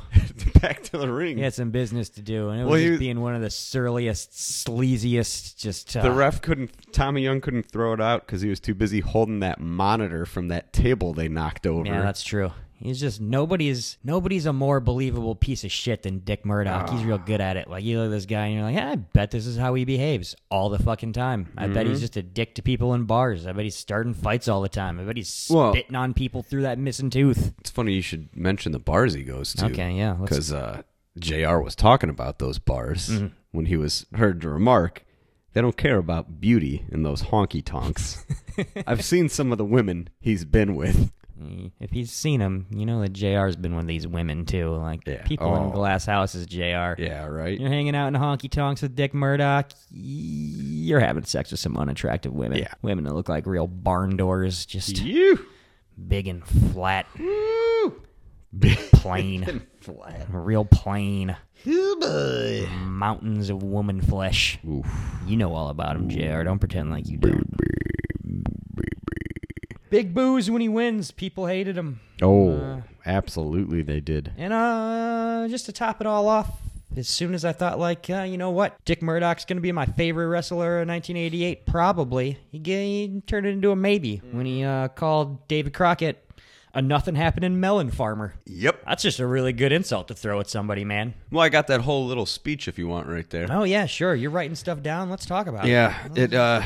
back to the ring. He had some business to do, and it was Well, he just was- being one of the surliest, sleaziest, just... Uh, The ref couldn't, Tommy Young couldn't throw it out because he was too busy holding that monitor from that table they knocked over. Yeah, that's true. He's just, nobody's nobody's a more believable piece of shit than Dick Murdoch. He's real good at it. Like, you look at this guy and you're like, yeah, I bet this is how he behaves all the fucking time. I bet Mm-hmm. he's just a dick to people in bars. I bet he's starting fights all the time. I bet he's Well- spitting on people through that missing tooth. It's funny you should mention the bars he goes to. Okay, yeah, let's- Because uh, J R was talking about those bars Mm-hmm. when he was heard to remark, they don't care about beauty in those honky tonks. I've seen some of the women he's been with. If he's seen him, you know that J R's been one of these women, too. Like, Yeah. people in Oh. glass houses, J R. Yeah, right? You're hanging out in honky tonks with Dick Murdoch. You're having sex with some unattractive women. Yeah. Women that look like real barn doors, just You. big and flat, Big plain, flat. real plain. Mountains of woman flesh. Oof. You know all about him, J R. Don't pretend like you don't. Big boos when he wins. People hated him. Oh, Uh, absolutely they did. And uh, just to top it all off, as soon as I thought, like, uh, you know what, Dick Murdoch's going to be my favorite wrestler in nineteen eighty-eight, probably, he, g- he turned it into a maybe when he uh, called David Crockett a nothing happening melon farmer. Yep. That's just a really good insult to throw at somebody, man. Well, I got that whole little speech if you want right there. Oh, yeah, sure. You're writing stuff down. Let's talk about it. Yeah, it. Uh,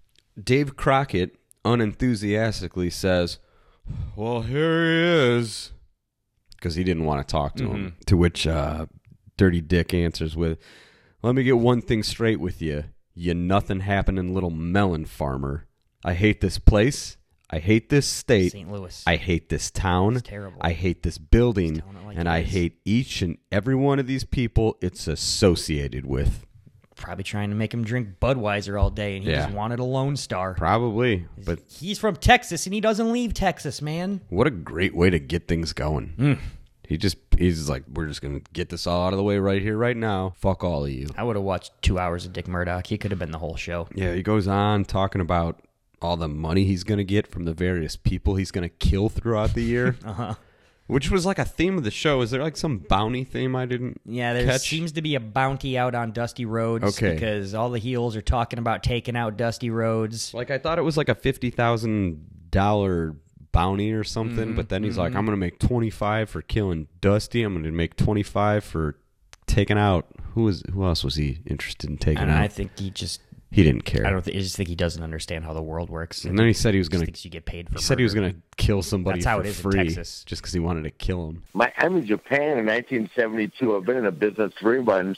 Dave Crockett unenthusiastically says, "Well, here he is," because he didn't want to talk to him. To which uh, Dirty Dick answers with, "Let me get one thing straight with you, you nothing happening little melon farmer. I hate this place. I hate this state. Saint Louis. I hate this town. It's terrible. I hate this building, Just tell it like and it I is. hate each and every one of these people it's associated with." Probably trying to make him drink Budweiser all day, and he Yeah. just wanted a Lone Star. Probably, but He's from Texas, and he doesn't leave Texas, man. what a great way to get things going. Mm. He just, he's like, we're just going to get this all out of the way right here, right now. Fuck all of you. I would have watched two hours of Dick Murdoch. He could have been the whole show. Yeah, he goes on talking about all the money he's going to get from the various people he's going to kill throughout the year. Uh-huh. Which was like a theme of the show. Is there like some bounty theme I didn't Yeah, there catch? seems to be a bounty out on Dusty Rhodes Okay. because all the heels are talking about taking out Dusty Rhodes. Like I thought it was like a fifty thousand dollars bounty or something, Mm-hmm, but then he's like, I'm going to make twenty-five for killing Dusty. I'm going to make twenty-five for taking out, who was who else was he interested in taking And out? I think he just, He didn't care. I don't think, I just think he doesn't understand how the world works. And then he said he was Just going to. thinks you get paid for He said he was murder. going to kill somebody That's how for it is in free Texas. just because he wanted to kill him. My, I'm in Japan in nineteen seventy-two. I've been in the business three months,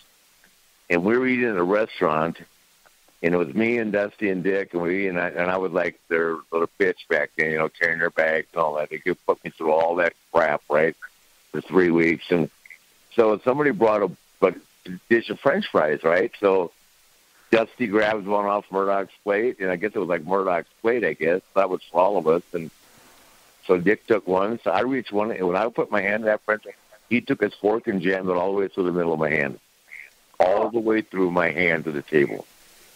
and we were eating at a restaurant, and it was me and Dusty and Dick, and we and I, and I was like their little bitch back then, you know, carrying their bags and all that. They could put me through all that crap, right, for three weeks. And so somebody brought a, a dish of French fries, right? So Dusty grabs one off Murdoch's plate, and I guess it was like Murdoch's plate, I guess. That was for all of us, and so Dick took one, so I reached one, and when I put my hand in that French fry, he took his fork and jammed it all the way through the middle of my hand. All the way through my hand to the table.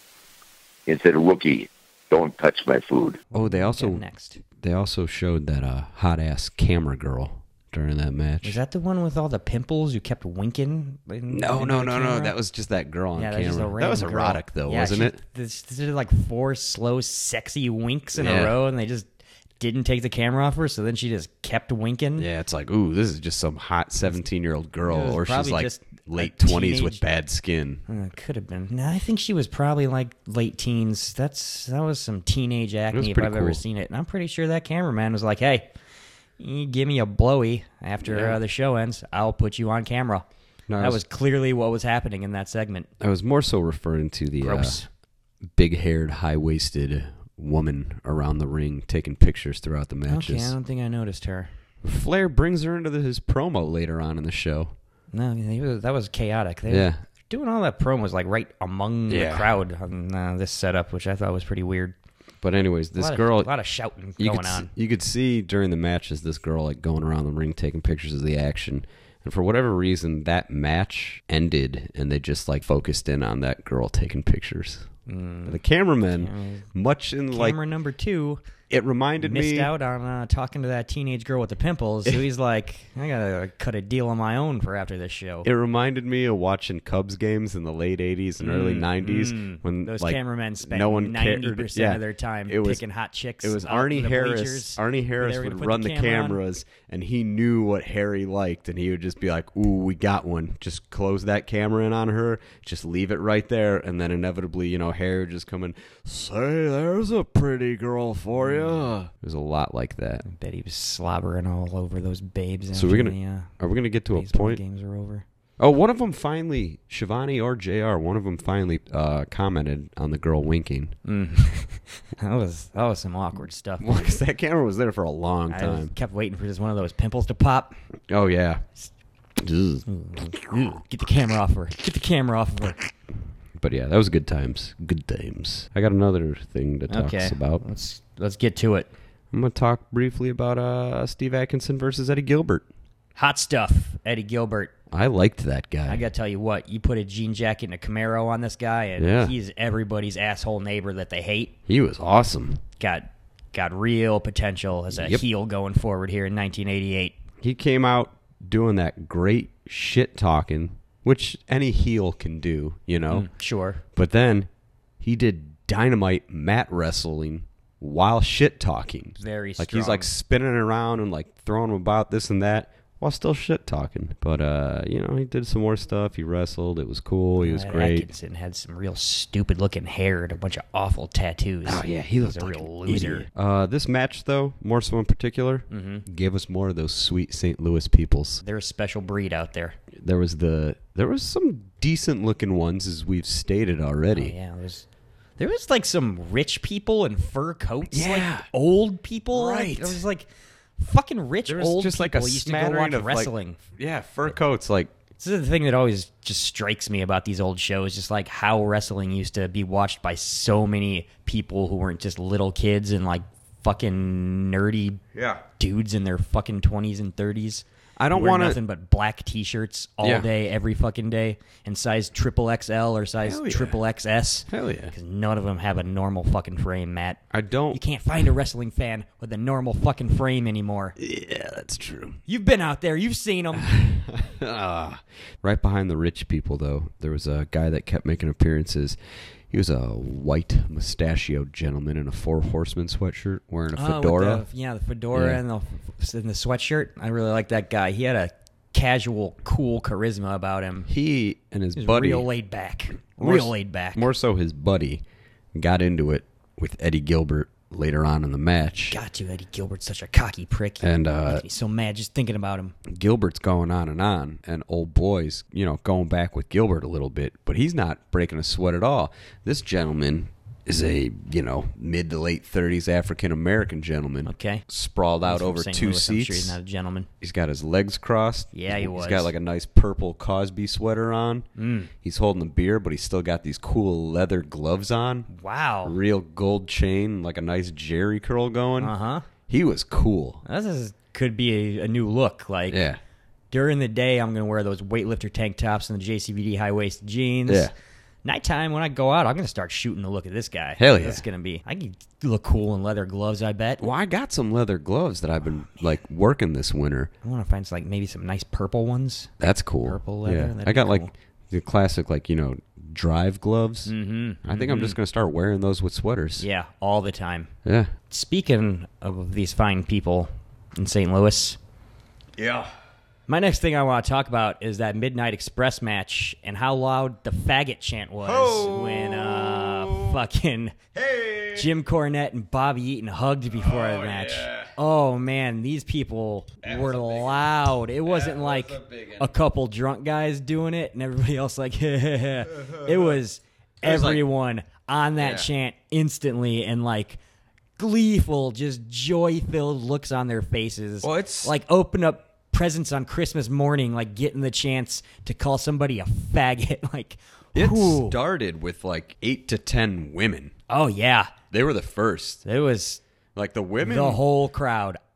He said, "Rookie, don't touch my food." Oh, they also Okay, next. they also showed that uh, hot ass camera girl during that match. Is that the one with all the pimples who kept winking? in- no, into no, the no, no. camera? That was just that girl on Yeah, that's just a camera. That was random girl. erotic, though, Yeah, wasn't she- it? This, this did like four slow, sexy winks in Yeah. a row, and they just didn't take the camera off her. So then she just kept winking. Yeah, it's like, ooh, this is just some hot seventeen-year-old girl, It was or she's probably like just late a twenties with teenage- bad skin. Uh, could have been. No, I think she was probably like late teens. That's that was some teenage was acne if pretty I've ever cool. seen it. And I'm pretty sure that cameraman was like, "Hey, you give me a blowy after Yeah. uh, the show ends. I'll put you on camera." No, I that was- was clearly what was happening in that segment. I was more so referring to the uh, Gross. big-haired, high-waisted woman around the ring taking pictures throughout the Okay, matches. I don't think I noticed her. Flair brings her into the, his promo later on in the show. No, he was- that was chaotic. They Yeah. doing all that promos like right among Yeah. the crowd on uh, this setup, which I thought was pretty weird. But anyways, this a lot girl, of, a lot of shouting you going could, s- on. you could see during the matches this girl like going around the ring taking pictures of the action. And for whatever reason, that match ended, and they just like focused in on that girl taking pictures. The cameraman, much in like Camera number two It reminded Missed me. out on uh, talking to that teenage girl with the pimples. So he's like, I gotta cut a deal on my own for after this show. It reminded me of watching Cubs games in the late eighties and early nineties Mm, when those like, cameramen spent no one ninety cared. percent Yeah, of their time it was, picking hot chicks. It was out Arnie in the Harris. bleachers Arnie where Harris they were would gonna put run the, camera on. cameras, and he knew what Harry liked, and he would just be like, "Ooh, we got one. Just close that camera in on her. Just leave it right there." And then inevitably, you know, Harry would just come in, "Say, there's a pretty girl for you." It was a lot like that. I bet he was slobbering all over those babes. So after we're gonna the, uh, are we gonna get to a baseball point? games are over. Oh, one of them finally, Shivani or J R, one of them finally uh, commented on the girl winking. Mm. that was that was some awkward stuff. Well, 'cause that camera was there for a long I time. kept waiting for just one of those pimples to pop. Oh yeah. Ugh. Ooh, get the camera off her. Get the camera off of her. But yeah, that was good times. Good times. I got another thing to talk Okay, about. let's let's get to it. I'm gonna talk briefly about uh, Steve Atkinson versus Eddie Gilbert. Hot stuff, Eddie Gilbert. I liked that guy. I gotta tell you what, you put a jean jacket and a Camaro on this guy, and Yeah. he's everybody's asshole neighbor that they hate. He was awesome. Got got real potential as a Yep. heel going forward here in nineteen eighty-eight. He came out doing that great shit talking, which any heel can do, you know. Mm, sure. But then he did dynamite mat wrestling while shit talking. Very Like he's like strong. spinning around and like throwing about this and that while still shit talking. But uh, you know, he did some more stuff. He wrestled. It was cool. He was That great. Atkinson had some real stupid looking hair and a bunch of awful tattoos. Oh yeah, he He's looked a like real an loser. idiot. Uh, this match though, more so in particular, Mm-hmm. gave us more of those sweet Saint Louis peoples. They're a special breed out there. There was the there was some decent looking ones, as we've stated already. Oh, yeah, there's there was like some rich people in fur coats, Yeah. like old people. Like, Right. it was like fucking rich There was old just like a people used to go smattering watch of like- wrestling. Yeah, fur coats. Like This is the thing that always just strikes me about these old shows, just like how wrestling used to be watched by so many people who weren't just little kids and like fucking nerdy yeah. dudes in their fucking twenties and thirties. I don't wear wanna- nothing but black T-shirts all Yeah. day, every fucking day, in size triple X L or size Hell yeah. triple X S. Hell yeah. Because none of them have a normal fucking frame, Matt. I don't. You can't find a wrestling fan with a normal fucking frame anymore. Yeah, that's true. You've been out there, you've seen them. Ah. Right behind the rich people, though, there was a guy that kept making appearances. He was a white mustachioed gentleman in a Four Horsemen sweatshirt, wearing a fedora. yeah, the fedora Yeah. and the and the sweatshirt. I really like that guy. He had a casual, cool charisma about him. He and his He was buddy, real laid back. More Real s- laid back. more so his buddy, got into it with Eddie Gilbert later on in the match. Got to. Eddie Gilbert's such a cocky prick. And, uh, Makes me so mad just thinking about him. Gilbert's going on and on, and old boy's, you know, going back with Gilbert a little bit, but he's not breaking a sweat at all. This gentleman is a, you know, mid to late thirties African American gentleman. Okay. Sprawled out He's from over Saint two Louis. I'm seats. sure he's not a gentleman. He's got his legs crossed. Yeah, he He's was. got like a nice purple Cosby sweater on. Mm. He's holding a beer, but he's still got these cool leather gloves on. Wow. Real gold chain, like a nice Jerry curl going. Uh huh. He was cool. This is, could be a, a new look. Like Yeah. during the day, I'm gonna wear those weightlifter tank tops and the J C V D high waist jeans. Yeah. Nighttime, when I go out, I'm gonna start shooting the look of this guy. Hell yeah. That's gonna be. I can look cool in leather gloves. I bet. Well, I got some leather gloves that I've been like working this winter. I want to find some, like maybe some nice purple ones. That's cool. Purple leather, Yeah. that'd I be got cool. like the classic, like, you know, drive gloves. Mm-hmm. I think I'm just going to start wearing those with sweaters. Yeah, all the time. Yeah. Speaking of these fine people in Saint Louis, Yeah. my next thing I want to talk about is that Midnight Express match and how loud the faggot chant was when uh, fucking Jim Cornette and Bobby Eaton hugged before the match. Oh, man, these people were loud. It wasn't like a couple drunk guys doing it and everybody else like, it was was like- everyone on that Yeah. chant instantly and like gleeful, just joy-filled looks on their faces. Well, it's- like open up presents on Christmas morning, like getting the chance to call somebody a faggot. Like, It whew. started with like eight to ten women. Oh yeah, They were the first. it was Like the women. the whole crowd.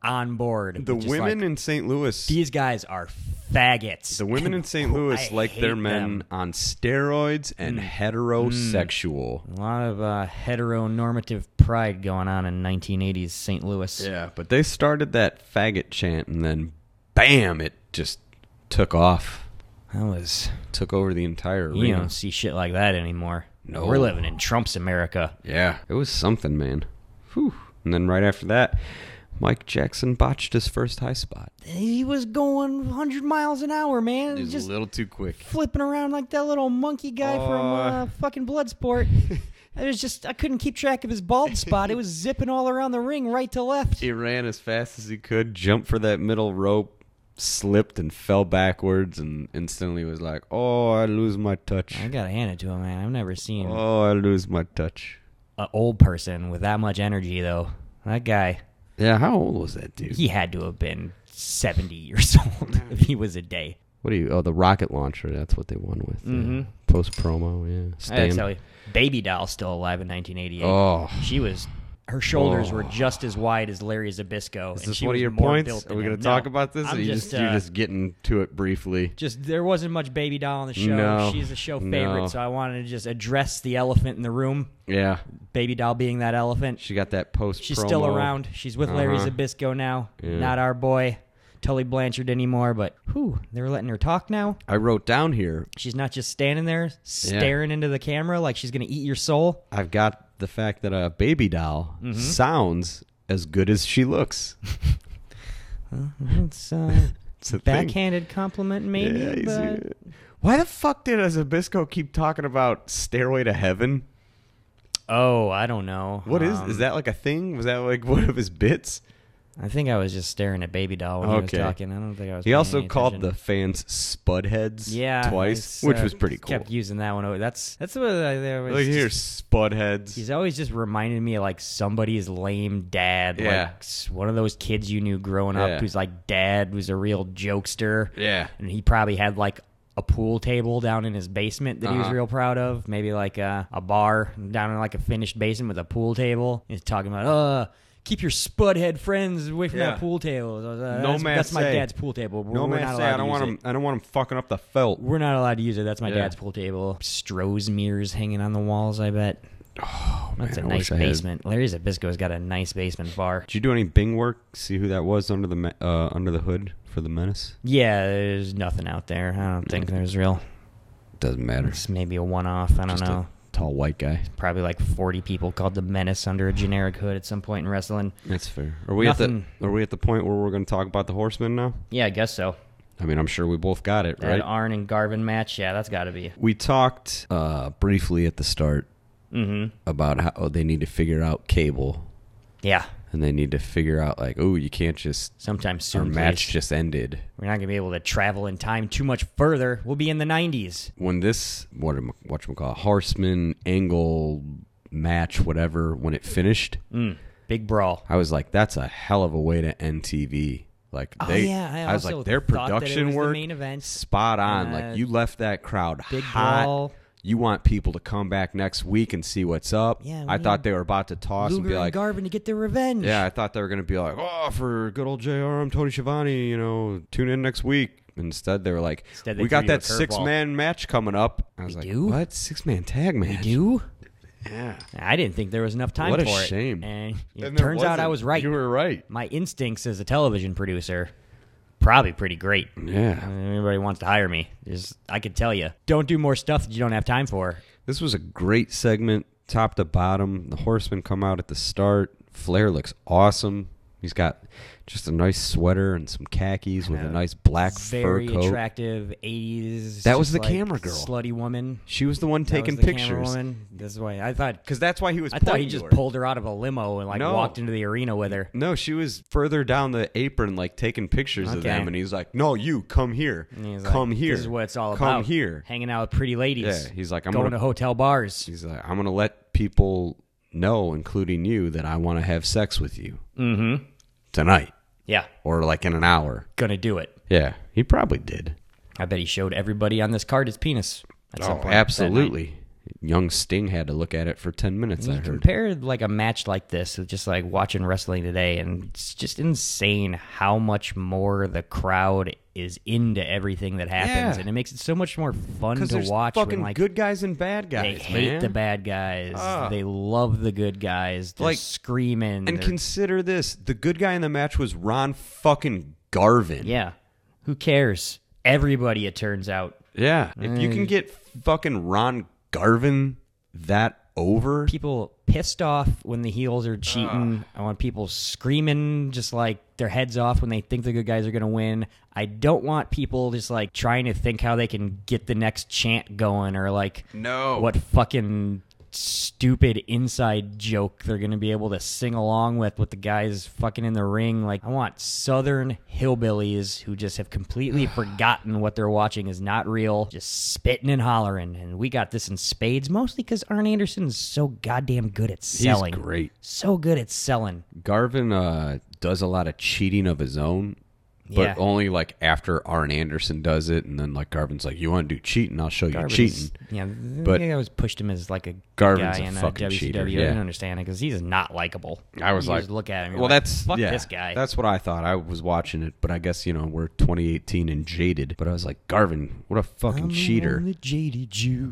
on board. The Just women like, in Saint Louis, these guys are faggots. the women in Saint Louis I like their hate men them. on steroids and heterosexual. A lot of uh, heteronormative pride going on in nineteen eighties Saint Louis. Yeah, but they started that faggot chant, and then, bam! It just took off, That was took over the entire arena. you don't see shit like that anymore. No. We're living in Trump's America. Yeah, it was something, man. Whew. And then right after that, Mike Jackson botched his first high spot. He was going one hundred miles an hour, man. He was Just a little too quick. flipping around like that little monkey guy from Oh. uh, fucking Bloodsport. It was just I couldn't keep track of his bald spot. It was zipping all around the ring, right to left. He ran as fast as he could, jumped for that middle rope, slipped and fell backwards, and instantly was like, "Oh, I lose my touch. I gotta hand it to him, man. I've never seen Oh, I lose my touch." an old person with that much energy, though. That guy, Yeah, how old was that dude? he had to have been seventy years old if he was a day. What do you? Oh, the rocket launcher. That's what they won with. Mhm. Post promo, yeah. I gotta Stan- tell you, Baby Doll still alive in nineteen eighty-eight. Oh. She was, her shoulders Oh. were just as wide as Larry Zabisco. Is and this she one of was your more points? built Are than we him. going to talk No, about this? I'm or you just, just, you're uh, just getting to it briefly? Just there wasn't much Baby Doll on the show. No. She's a show No. favorite, so I wanted to just address the elephant in the room. Yeah. Baby Doll being that elephant. She got that post She's still around. She's with Larry Uh-huh. Zabisco now. Yeah. Not our boy Tully Blanchard anymore, but whew, they're letting her talk now. I wrote down here, She's not just standing there staring into the camera like she's going to eat your soul. I've got the fact that a baby doll Mm-hmm. sounds as good as she looks. It's uh, It's a thing. backhanded compliment, maybe. Yeah, he's- but Why the fuck did Zabisco keep talking about Stairway to Heaven? oh, I don't know. What is Um, is that like a thing? Was that like one of his bits? I think I was just staring at Baby Doll when he was Okay. talking. I don't think I was. He paying also any called attention. the fans spudheads yeah twice, I, which uh, was pretty cool. Kept using that one. over. That's that's what I, I was Look here, just- spudheads. He's always just reminded me of like somebody's lame dad, Yeah. like s- one of those kids you knew growing up Yeah. who's like dad was a real jokester, Yeah. and he probably had like a pool table down in his basement that he was Uh-huh. real proud of. Maybe like a, a bar down in like a finished basement with a pool table. He's talking about, uh, keep your spudhead friends away from Yeah. that pool table. Uh, No that's, man that's my say. dad's pool table. We're, No we're man not say allowed I to don't use want it. him. I don't want him fucking up the felt. We're not allowed to use it. That's my Yeah. dad's pool table. Stroh's mirrors hanging on the walls, I bet. Oh That's man, a I nice wish I had- basement. Larry Zabisco's got a nice basement bar. Did you do any Bing work? See who that was under the me- uh, under the hood for the Menace? Yeah, there's nothing out there. I don't think there's real. Doesn't matter. It's maybe a one-off. I don't Just know. a tall white guy. Probably like forty people called the Menace under a generic hood at some point in wrestling. That's fair. Are we Nothing- at the Are we at the point where we're going to talk about the Horsemen now? Yeah, I guess so. I mean, I'm sure we both got it That right. Arn and Garvin match, yeah, that's got to be. We talked uh, briefly at the start Mm-hmm. about how they need to figure out cable, Yeah. and they need to figure out like, oh, you can't just Sometime our soon, match please. just ended. We're not going to be able to travel in time too much further. We'll be in the nineties. When this what what call Horseman Angle match, whatever, when it finished, Mm, big brawl. I was like, that's a hell of a way to end T V. Like Oh, they, yeah, I was also like, their thought that it production was the work, main event. spot on. Uh, like you left that crowd Big hot. brawl. You want people to come back next week and see what's up. Yeah, I we thought need they were about to toss Luger and be and like, Garvin to get their revenge. yeah, I thought they were going to be like, oh, for good old J R, I'm Tony Schiavone, you know, tune in next week. Instead, they were like, Instead, they we got threw you a that six curveball. man match coming up. I was We like, do? what? Six man tag match? Do? Yeah. I didn't think there was enough time What a for it. shame. And it And there turns out I wasn't. was right. You were right. My instincts as a television producer, probably pretty great. Yeah. Anybody wants to hire me, just I could tell you, don't do more stuff that you don't have time for. This was a great segment, top to bottom. The Horsemen come out at the start. Flair looks awesome. He's got just a nice sweater and some khakis with a nice black Very fur coat. attractive eighties. That was just the like camera girl. slutty woman. She was the one That taking was the camera pictures. woman. This is why I thought. Because that's why he was I thought he pointing to just her. pulled her out of a limo and like No. walked into the arena with her. No, she was further down the apron, like taking pictures of Okay. them, and he was like, "No, you come here, And he's come like, here. This is what it's all come about. here." Hanging out with pretty ladies. Yeah, he's like, "I'm going gonna." to hotel bars. He's like, "I'm gonna let people know, including you, that I want to have sex with you Mm-hmm. tonight, Yeah, or like in an hour." gonna do it. Yeah, he probably did. I bet he showed everybody on this card his penis at some Oh, point. that absolutely. young Sting had to look at it for ten minutes, You I heard. compare like a match like this with just like watching wrestling today, and it's just insane how much more the crowd is into everything that happens, Yeah. and it makes it so much more fun Because to there's watch. fucking when, like, good guys and bad guys, they hate man. the bad guys, Ah. they love the good guys. They're Like, screaming, And they're- consider this: the good guy in the match was Ron fucking Garvin. yeah, who cares? Everybody, it turns out. Yeah. If you can get fucking Ron Garvin that over, People pissed off when the heels are cheating. I want people screaming just like their heads off when they think the good guys are going to win. I don't want people just like trying to think how they can get the next chant going, or like no. what fucking stupid inside joke they're going to be able to sing along with with the guys fucking in the ring. Like, I want southern hillbillies who just have completely forgotten what they're watching is not real, just spitting and hollering. And we got this in spades, mostly because Arn Anderson's so goddamn good at selling. He's great. So good at selling. Garvin uh, does a lot of cheating of his own, but Yeah. only like after Arn Anderson does it, and then like Garvin's like, "You want to do cheating? I'll show you Garvin's- cheating." Yeah, But I always pushed him as like a Garvin's guy a in uh, fucking W C W. cheater, I yeah. didn't understand it because he's not likable. I was You like, just look at him. You're well, like, that's fuck yeah, this guy. That's what I thought. I was watching it, but I guess you know we're twenty eighteen and jaded. But I was like, Garvin, what a fucking I'm the cheater. only jaded Jew.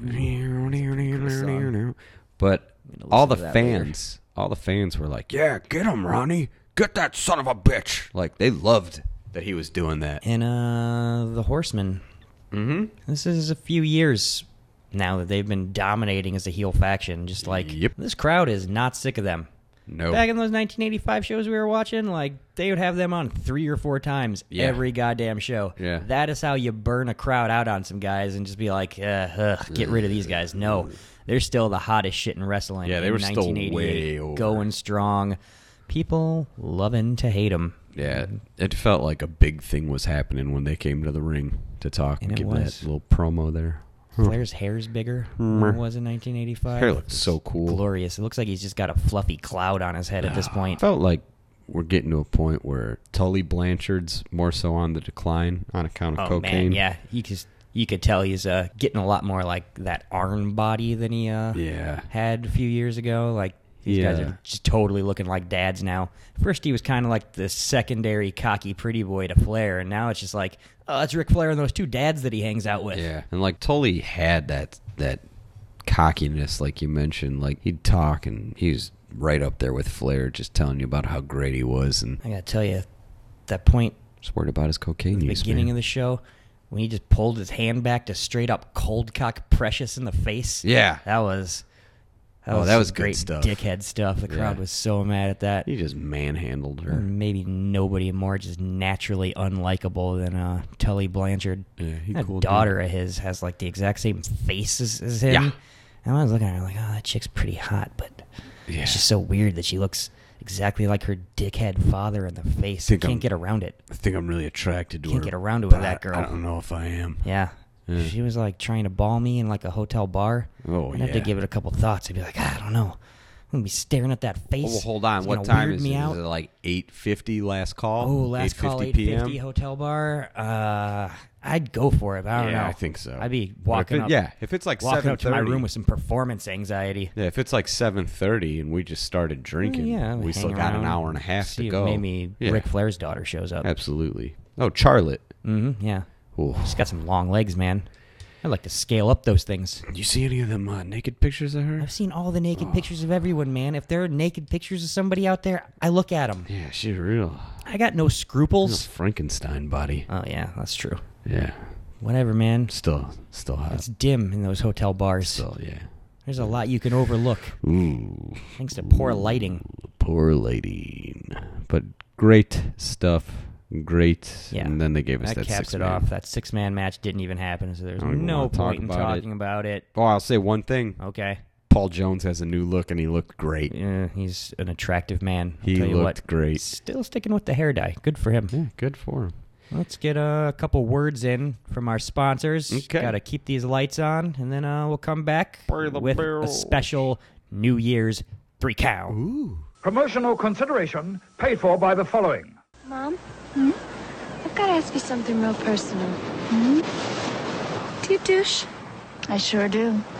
But listen all the to that fans, all the fans were like, "Yeah, get him, Ronnie. Get that son of a bitch." Like they loved that he was doing that. And uh, the Horsemen. Mm-hmm. This is a few years now that they've been dominating as a heel faction. Just like Yep. this crowd is not sick of them. No. Back in those nineteen eighty-five shows we were watching, like they would have them on three or four times Yeah. every goddamn show. Yeah. That is how you burn a crowd out on some guys and just be like, uh, ugh, get rid of these guys. No, they're still the hottest shit in wrestling. Yeah, they in were still nineteen eighty-eight, way over. going strong. People loving to hate them. Yeah, it felt like a big thing was happening when they came to the ring to talk and, And it give was. that little promo there. Flair's hair's bigger than it was in nineteen eighty-five. Hair looked so cool. Glorious. It looks like he's just got a fluffy cloud on his head at this point. Felt like we're getting to a point where Tully Blanchard's more so on the decline on account of Oh cocaine. man, yeah, you could you could tell he's uh, getting a lot more like that Arn body than he uh, Yeah. had a few years ago. Like these guys Yeah. are just totally looking like dads now. First he was kind of like the secondary cocky pretty boy to Flair, and now it's just like, oh, that's Ric Flair and those two dads that he hangs out with. Yeah, and like Tully had that that cockiness, like you mentioned. Like he'd talk, and he was right up there with Flair, just telling you about how great he was, and I gotta tell you, that point just worried about his cocaine at the use. beginning man. of the show when he just pulled his hand back to straight up cold cock Precious in the face. Yeah. that was that Oh, was that was some good great stuff. dickhead stuff. The crowd Yeah. was so mad at that. He just manhandled her. Maybe nobody more just naturally unlikable than uh, Tully Blanchard. Yeah, he that cool daughter of his has like the exact same face as, as him. Yeah. And I was looking at her like, oh, that chick's pretty hot, but Yeah. it's just so weird that she looks exactly like her dickhead father in the face. I Think can't I'm- get around it. I think I'm really attracted to Can't her. get around to it but with that I- girl. I don't know if I am. Yeah. Yeah. She was like trying to ball me in like a hotel bar. Oh, I'd have to yeah. give it a couple thoughts. I'd be like, ah, I don't know. I'm gonna be staring at that face. Oh, well, hold on. It's What gonna time weird is me it? out. Is it like eight fifty last call? Oh, last call, eight fifty hotel bar. Uh, I'd go for it. But I don't Yeah, know. I think so. I'd be But walking if it- up. yeah, if it's like walking up to my seven thirty room with some performance anxiety. Yeah, if it's like seven thirty and we just started drinking, yeah, we hang still got an around, hour and a half see to if go. Maybe yeah, Ric Flair's daughter shows up. absolutely. Oh, Charlotte. Mm-hmm. Yeah, Ooh. she's got some long legs, man. I'd like to scale up those things. Did you see any of them uh, naked pictures of her? I've seen all the naked pictures of everyone, man. If there are naked pictures of somebody out there, I look at them. Yeah, she's real. I got no Real scruples. Frankenstein body. Oh yeah, that's true. Yeah, Whatever, man. still, still hot. It's dim in those hotel bars. Still, yeah. There's a lot you can overlook Ooh, thanks to poor lighting. poor lady. But great stuff. Great. Yeah. And then they gave us That that, caps six it man. off. That six man match didn't even happen, so there's I don't even no wanna talk point in about talking about it. Oh, I'll say one thing. Okay. Paul Jones has a new look, and he looked great. Yeah, he's an attractive man. I'll He tell you looked what. great. Still sticking with the hair dye. Good for him. Yeah, good for him. Let's get a couple words in from our sponsors. Okay. Got to keep these lights on, and then uh, we'll come back By the with barrel. a special New Year's three count. Ooh. Promotional consideration paid for by the following. Mom? Hmm? I've got to ask you something real personal. Hmm? Do you douche? I sure do.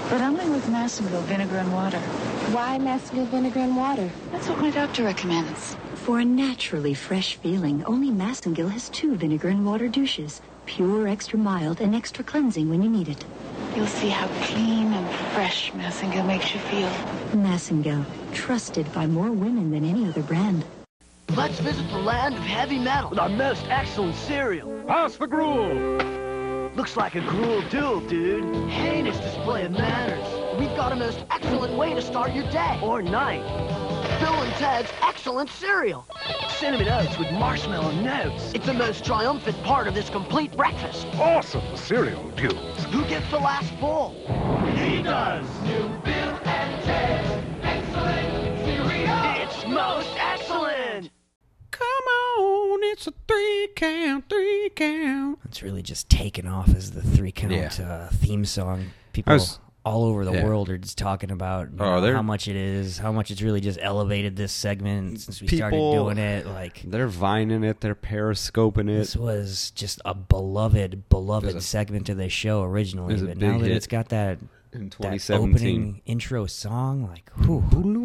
But I'm in with Massengill vinegar and water. Why Massengill vinegar and water? That's what my doctor recommends. For a naturally fresh feeling, only Massengill has two vinegar and water douches. Pure, extra mild, and extra cleansing when you need it. You'll see how clean and fresh Massengill makes you feel. Massengill, trusted by more women than any other brand. Let's visit the land of heavy metal with our most excellent cereal. Pass the gruel! Looks like a gruel duel, dude. Heinous display of manners. We've got a most excellent way to start your day or night. Bill and Ted's excellent cereal. Cinnamon oats with marshmallow notes. It's the most triumphant part of this complete breakfast. Awesome cereal duels. Who gets the last bowl? He does. New Bill and Ted's excellent cereal. It's most excellent. Come on, it's a three count, three count. It's really just taken off as the three count Yeah. uh, theme song. People was- all over the yeah. world are just talking about you Oh, know, they're- how much it is, how much it's really just elevated this segment since we started People- doing it. Like They're vining it, they're periscoping it. this was just a beloved, beloved It was a- segment of the show originally, it was a but big now that hit it's got that in that twenty seventeen. opening intro song, like whew,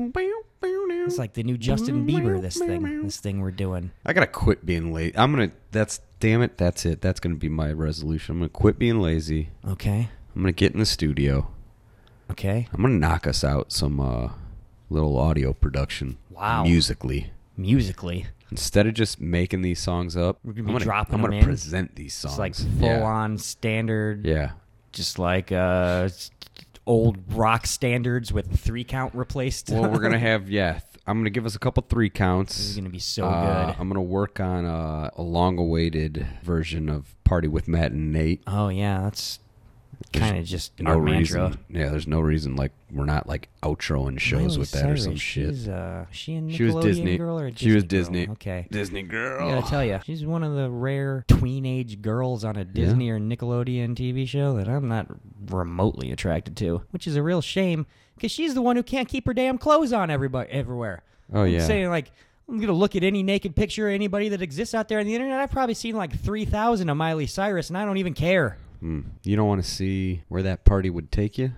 it's like the new Justin Bieber. This thing, this thing we're doing. I gotta quit being lazy. I'm gonna. That's damn it. That's it. That's gonna be my resolution. I'm gonna quit being lazy. Okay, I'm gonna get in the studio. okay. I'm gonna knock us out some uh, little audio production. Wow. Musically, Musically, instead of just making these songs up, We're gonna I'm be gonna, dropping I'm them gonna in. present these songs. it's like full yeah. on standard. Yeah. Just like uh, old rock standards with three count replaced. Well, we're gonna have yeah. th- I'm gonna give us a couple three counts. This is gonna be so Uh, good. I'm gonna work on uh, a long-awaited version of Party with Matt and Nate. Oh yeah, that's kind of just No our reason. mantra. Yeah, there's no reason like we're not like outroing shows Miley with that or some Cyrus, shit. She's, uh, she a Nickelodeon She was Disney. girl or a She was Disney Disney. girl? Okay. Disney girl. I gotta tell you, she's one of the rare tween-age girls on a Disney or Nickelodeon T V show that I'm not remotely attracted to, which is a real shame because she's the one who can't keep her damn clothes on everybody everywhere. Oh I'm yeah. saying like I'm gonna look at any naked picture of anybody that exists out there on the internet. I've probably seen like three thousand of Miley Cyrus, and I don't even care. Mm. You don't want to see where that party would take you?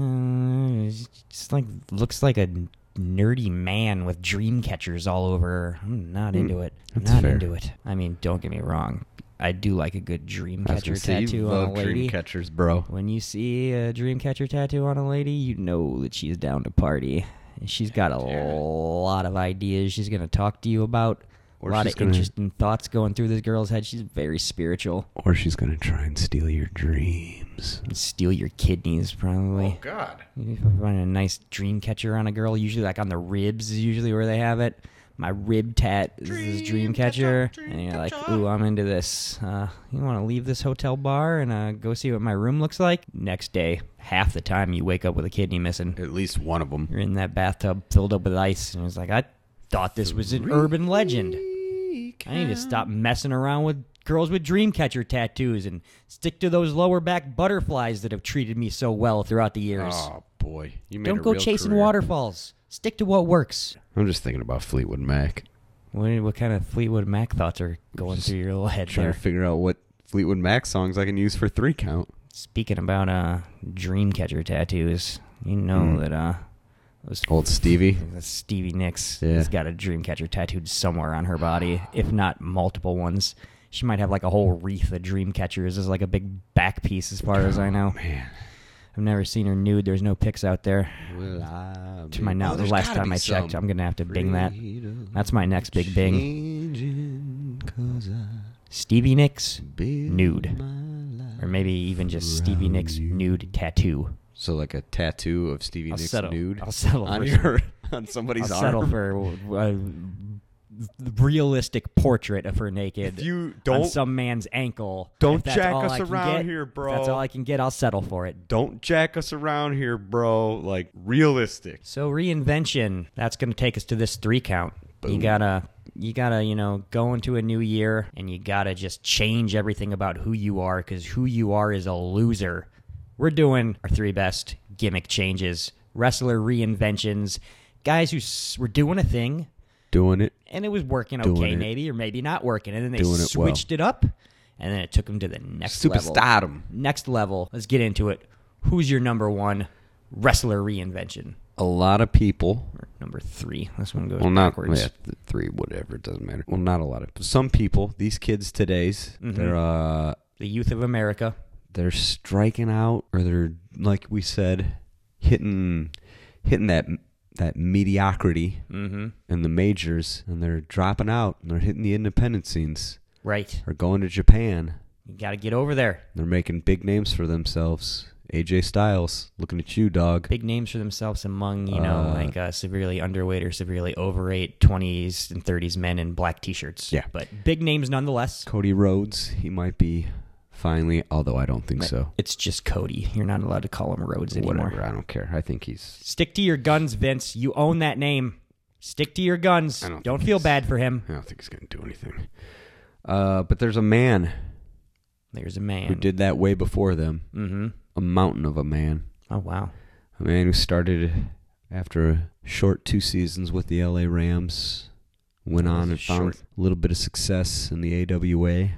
Mm, it's just like looks like a nerdy man with dream catchers all over her. I'm not Mm, into it. I'm that's not fair. into it. I mean, don't get me wrong. I do like a good dream I was catcher gonna say, you tattoo on love a lady. dream catchers, bro. When you see a dream catcher tattoo on a lady, you know that she's down to party. And she's got a lot of ideas she's going to talk to you about. Or a lot she's of gonna- interesting thoughts going through this girl's head. She's very spiritual. Or she's gonna try and steal your dreams. Steal your kidneys, probably. God. If I find a nice dream catcher on a girl, usually like on the ribs is usually where they have it. My rib tat is this dream catcher. And you're like, ooh, I'm into this. Uh, you want to leave this hotel bar and uh, go see what my room looks like? Next day, half the time you wake up with a kidney missing. At least one of them. You're in that bathtub filled up with ice. And it's like, I thought this was an urban legend. I need to stop messing around with girls with dream catcher tattoos and stick to those lower back butterflies that have treated me so well throughout the years. Oh boy, you made Don't a go real chasing career. waterfalls. Stick to what works. I'm just thinking about Fleetwood Mac. What, what kind of Fleetwood Mac thoughts are going through your little head Trying there? to figure out what Fleetwood Mac songs I can use for three count. Speaking about uh, dream catcher tattoos, you know Mm. that uh, those Old Stevie. that Stevie Nicks Yeah. has got a dream catcher tattooed somewhere on her body, if not multiple ones. She might have like a whole wreath of dream catchers as like a big back piece, as far as I know. Man. I've never seen her nude. There's no pics out there. Will I To my be- now, Oh, the there's last gotta time be I checked, some. I'm gonna have to bing that. Freedom That's my next big bing. changing 'cause I Stevie Nicks build nude, my life or maybe even just Stevie around Nicks you. nude tattoo. So like a tattoo of Stevie I'll Nicks settle- nude I'll settle on for your on somebody's I'll arm. settle for a realistic portrait of her naked If you on don't some man's ankle. don't If that's jack all us I can around get, here, if bro. That's all I can get. I'll settle for it. don't jack us around here, bro. Like realistic. So reinvention. That's going to take us to this three count. You Boom. gotta, you gotta, you know, go into a new year, and you gotta just change everything about who you are, because who you are is a loser. We're doing our three best gimmick changes, wrestler reinventions, guys who s- were doing a thing, Doing it. and it was working Doing okay, it. maybe, or maybe not working, and then they Doing it well. switched it up, and then it took them to the next level. Superstardom. Next level. Let's get into it. Who's your number one? wrestler reinvention. A lot of people. Or number three. This one goes well, not, backwards. Yeah, th- three, whatever. It doesn't matter. Well, not a lot of. Some people, these kids today's, Mhm. they're uh, the youth of America. They're striking out, or they're like we said, hitting, hitting that that mediocrity mm-hmm. in the majors, and they're dropping out, and they're hitting the independent scenes. Right. Or going to Japan. You got to get over there. They're making big names for themselves. A J Styles, looking at you, dog. Big names for themselves among, you know, Uh, like uh, severely underweight or severely overweight twenties and thirties men in black T-shirts. Yeah. But big names nonetheless. Cody Rhodes, he might be finally, although I don't think But so. It's just Cody. You're not allowed to call him Rhodes anymore. Whatever, I don't care. I think he's... Stick to your guns, Vince. You own that name. Stick to your guns. I don't, don't think feel he's- bad for him. I don't think he's going to do anything. Uh, but there's a man There's a man who did that way before them. Mm-hmm. A mountain of a man. Oh, wow. A man who started after a short two seasons with the L A Rams, went on and found short. a little bit of success in the A W A.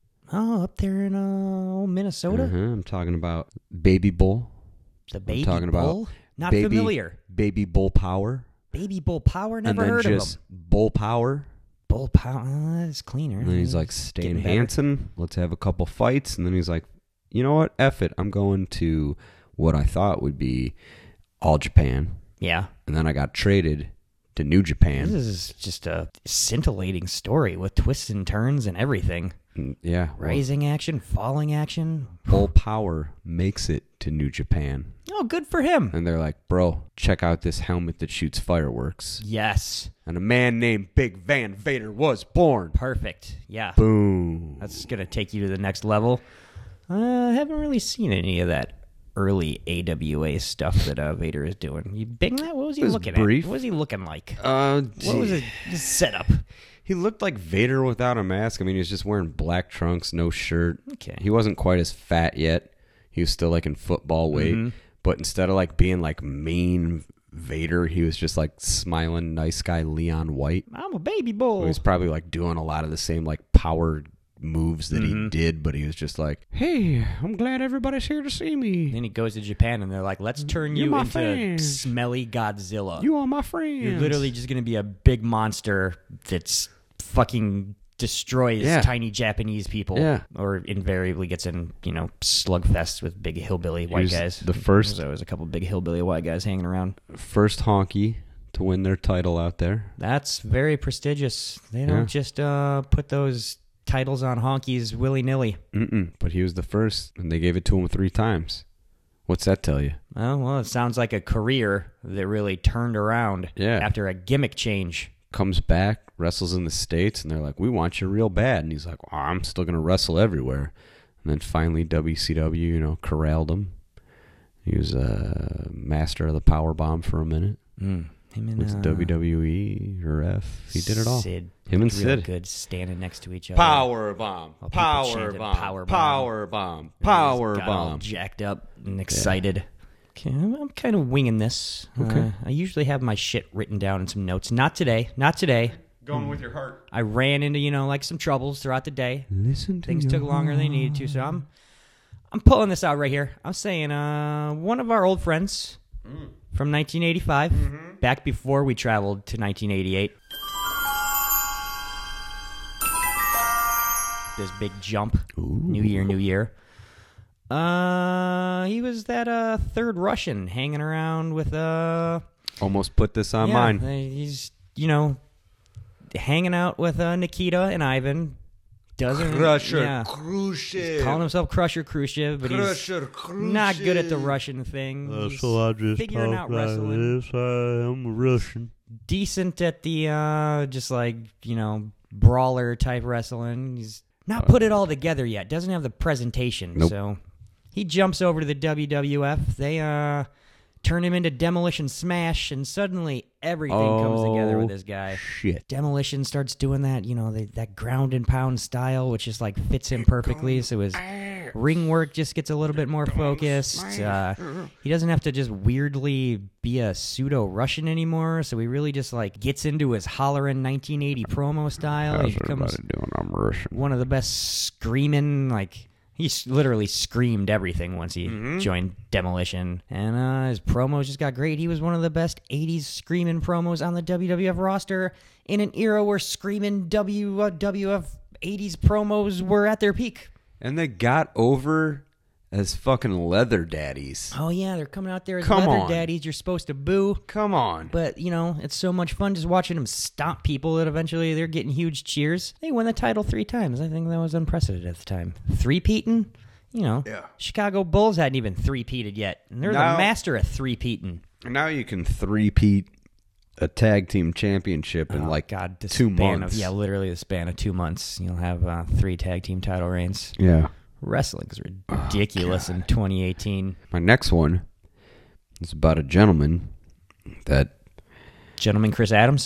Oh, up there in uh, Minnesota? Uh-huh. I'm talking about Baby Bull. The Baby I'm talking Bull? about Not baby, familiar. Baby Bull Power. Baby Bull Power? Never and then heard just of him. Bull Power. Bull Power? Uh, that's cleaner. And then he's like, It's Stan getting better. Hansen, let's have a couple fights. And then he's like, you know what? F it. I'm going to what I thought would be All Japan. Yeah. And then I got traded to New Japan. This is just a scintillating story with twists and turns and everything. Mm, Yeah. well, Rising action, falling action. Bull Power makes it to New Japan. Oh, good for him. And they're like, bro, check out this helmet that shoots fireworks. Yes. And a man named Big Van Vader was born. Perfect. Yeah. Boom. That's going to take you to the next level. I uh, haven't really seen any of that early A W A stuff that uh, Vader is doing. You bing that? What was he It was looking brief. at? What was he looking like? Uh, What was it? The setup? He looked like Vader without a mask. I mean, he was just wearing black trunks, no shirt. Okay. He wasn't quite as fat yet. He was still like in football weight. Mhm. But instead of like being like mean Vader, he was just like smiling, nice guy Leon White. I'm a baby bull. He was probably like doing a lot of the same like power moves that Mhm. he did, but he was just like, hey, I'm glad everybody's here to see me. Then he goes to Japan and they're like, let's turn You're you my into fans. smelly Godzilla. You are my friends. You're literally just going to be a big monster that's fucking destroys Yeah. tiny Japanese people. Yeah. Or invariably gets in, you know, slugfests with big hillbilly white was guys. the first- There's always a couple big hillbilly white guys hanging around. First honky to win their title out there. That's very prestigious. They don't Yeah. just uh, put those titles on honkies willy-nilly. Mm-mm. But he was the first, and they gave it to him three times. What's that tell you? Oh, well, it sounds like a career that really turned around Yeah. after a gimmick change. Comes back, wrestles in the States, and they're like, we want you real bad. And he's like, oh, I'm still going to wrestle everywhere. And then finally W C W, you know, corralled him. He was a master of the power bomb for a minute. Mm. Him and Was uh, W W E or F. He did it all. Sid. Him and Real Sid. good standing next to each other. Power bomb. While people Power chanted bomb. power bomb. Power bomb. And Power he's got all bomb. jacked up and excited. Okay, I'm, I'm kind of winging this. Okay. Uh, I usually have my shit written down in some notes. Not today. Not today. Going with your heart. I ran into, you know, like some troubles throughout the day. Listen to Things your took longer than they needed to, so I'm I'm pulling this out right here. I'm saying uh, one of our old friends from nineteen eighty-five, back before we traveled to nineteen eighty-eight. This big jump. New year, new year. Uh, he was that uh third Russian hanging around with uh Almost put this on yeah, mine. uh, He's you know hanging out with uh, Nikita and Ivan. Doesn't Crusher yeah. Khrushchev. He's calling himself Crusher Khrushchev, but Crusher he's not good at the Russian thing. He's figuring out wrestling. this. I am a Russian. Decent at the uh, just like you know brawler type wrestling. He's not Uh, put it all together yet. Doesn't have the presentation. Nope. So he jumps over to the W W F. They uh turn him into Demolition Smash, and suddenly everything comes together with Oh, this guy. Shit. Demolition starts doing that, you know, they, that ground and pound style, which just like fits him perfectly. So his ring work just gets a little bit more focused. Uh, he doesn't have to just weirdly be a pseudo Russian anymore. So he really just like gets into his hollering nineteen eighty promo style. How's He becomes everybody doing? I'm Russian. one of the best screaming like He s- literally screamed everything once he Mm-hmm. joined Demolition. And uh, his promos just got great. He was one of the best eighties screaming promos on the W W F roster in an era where screaming W W F eighties promos were at their peak. And they got over as fucking leather daddies. Oh, yeah, they're coming out there as Come leather on. daddies. You're supposed to boo. Come on. But, you know, it's so much fun just watching them stomp people that eventually they're getting huge cheers. They won the title three times. I think that was unprecedented at the time. Three-peating? You know, Yeah. Chicago Bulls hadn't even three-peated yet. And they're Now- the master of three-peating. Now you can three-peat a tag team championship in Oh, like God, the two span months. Of, yeah, literally the span of two months. You'll have uh, three tag team title reigns. Yeah. Wrestling's ridiculous in twenty eighteen. My next one is about a gentleman that Gentleman Chris Adams.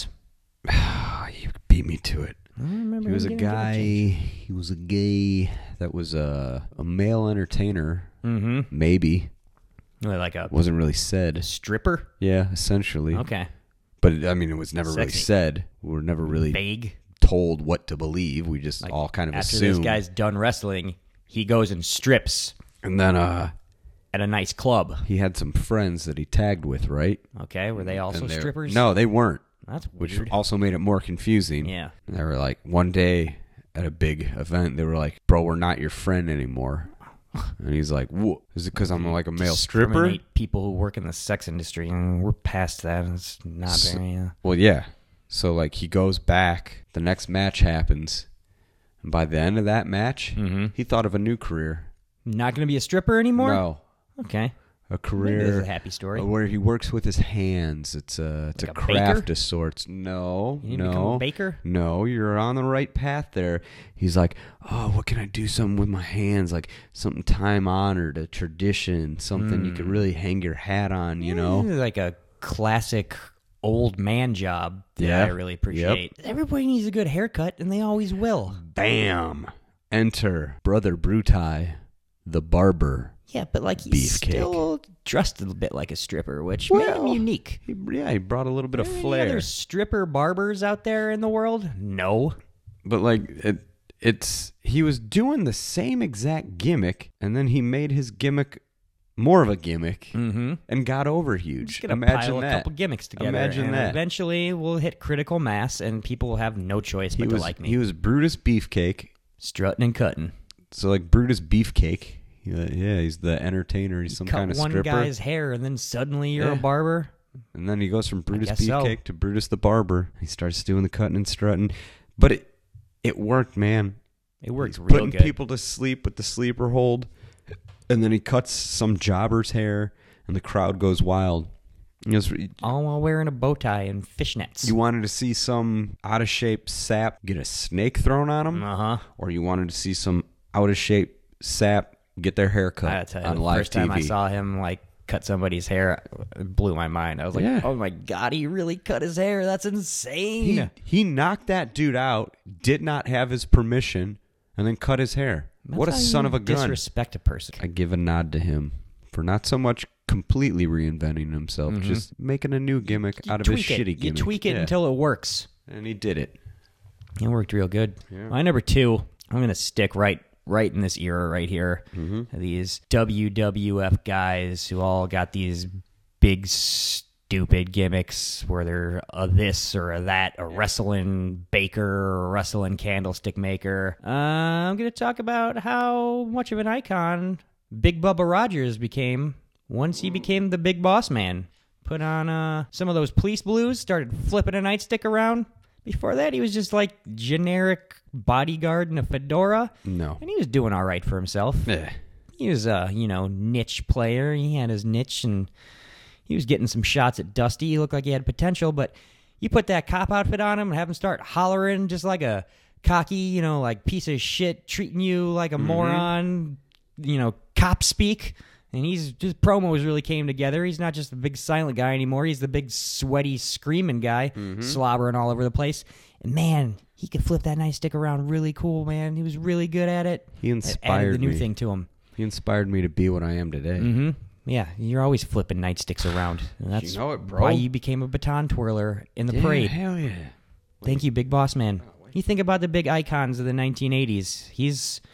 you beat me to it. I remember He was a him getting guy. change. He was a gay that was a a male entertainer. Mm-hmm. Maybe Like a wasn't really said. stripper. Yeah, essentially. Okay. But I mean, it was never really Sexy. said. We were never really Vague. told what to believe. We just Like, all kind of after assumed. this guy's done wrestling, he goes and strips and then uh, at a nice club. he had some friends that he tagged with, right? Okay, were they also And they're- strippers? No, they weren't. That's Which weird. also made it more confusing. Yeah. And they were like, one day at a big event, they were like, "Bro, we're not your friend anymore." And he's like, "Whoa, is it because I'm like a male stripper?" Discriminate people who work in the sex industry. Mm, we're past that. It's not So- very. Uh, Well, yeah. So like he goes back. The next match happens, and by the end of that match, Mhm. he thought of a new career. not going to be a stripper anymore? No, Okay. a Maybe career this is a happy story. where he works with his hands. It's a it's Like a, a craft baker? of sorts. No, You need to no, become a baker? No, you're on the right path there. He's like, oh, what can I do? Something with my hands, like something time honored, a tradition, something you Hmm. could really hang your hat on. You know? This is like a classic old man job that Yeah. I really appreciate. Everybody needs a good haircut, and they always will. Bam! Enter Brother Brutai, the barber. Yeah, but like he's Beefcake. still dressed a bit like a stripper, which made him Well, unique. He, yeah, he brought a little bit of Are there any flair. other stripper barbers out there in the world? No. But like it, it's he was doing the same exact gimmick, and then he made his gimmick more of a gimmick Mm-hmm. and got over huge. Just gonna Imagine pile that. a couple gimmicks together. Imagine and that. Eventually, we'll hit critical mass, and people will have no choice He but was to like me. he was Brutus Beefcake. Strutting and cutting. So like Brutus Beefcake. Yeah, yeah, he's the entertainer. He's some Cut kind of one stripper. guy's hair, and then suddenly you're Yeah. a barber. And then he goes from Brutus guess so. Beefcake to Brutus the barber. He starts doing the cutting and strutting, but it it worked, man. It works He's real putting good. people to sleep with the sleeper hold, and then he cuts some jobber's hair, and the crowd goes wild. You, know, it's- All while wearing a bow tie and fishnets. you wanted to see some out of shape sap get a snake thrown on him, Uh huh. or you wanted to see some out of shape sap get their hair cut I tell you, on the live first T V. time I saw him like cut somebody's hair, it blew my mind. I was like, Yeah. "Oh my god, he really cut his hair! That's insane!" he he knocked that dude out, did not have his permission, and then cut his hair. That's what a how son you of a gun! Disrespect a person. I give a nod to him for not so much completely reinventing himself, Mhm. just making a new gimmick You out of his tweak it. shitty You gimmick. tweak it Yeah. until it works. And he did it. It worked real good. Yeah. My number two, I'm gonna stick right right in this era right here. Mm-hmm. These W W F guys who all got these big stupid gimmicks where they're a this or a that, a wrestling baker or a wrestling candlestick maker. Uh, I'm gonna talk about how much of an icon Big Bubba Rogers became once he became the big boss man. Put on uh, some of those police blues, started flipping a nightstick around. Before that, he was just like generic bodyguard in a fedora. No. And he was doing all right for himself. Eh. He was a, you know, niche player. He had his niche, and he was getting some shots at Dusty. He looked like he had potential, but you put that cop outfit on him and have him start hollering just like a cocky, you know, like piece of shit, treating you like a Mm-hmm. moron, you know, cop speak. And he's just promos really came together. He's not just the big silent guy anymore. He's the big sweaty screaming guy, Mm-hmm. slobbering all over the place. And man, he could flip that nightstick around really cool, man. He was really good at it. He It inspired added the new me. thing to him. He inspired me to be what I am today. Mm-hmm. Yeah, you're always flipping nightsticks around. And that's You know it, bro. why you became a baton twirler in the Yeah, parade. hell yeah. Thank you, Big Boss Man. You think about the big icons of the nineteen eighties. He's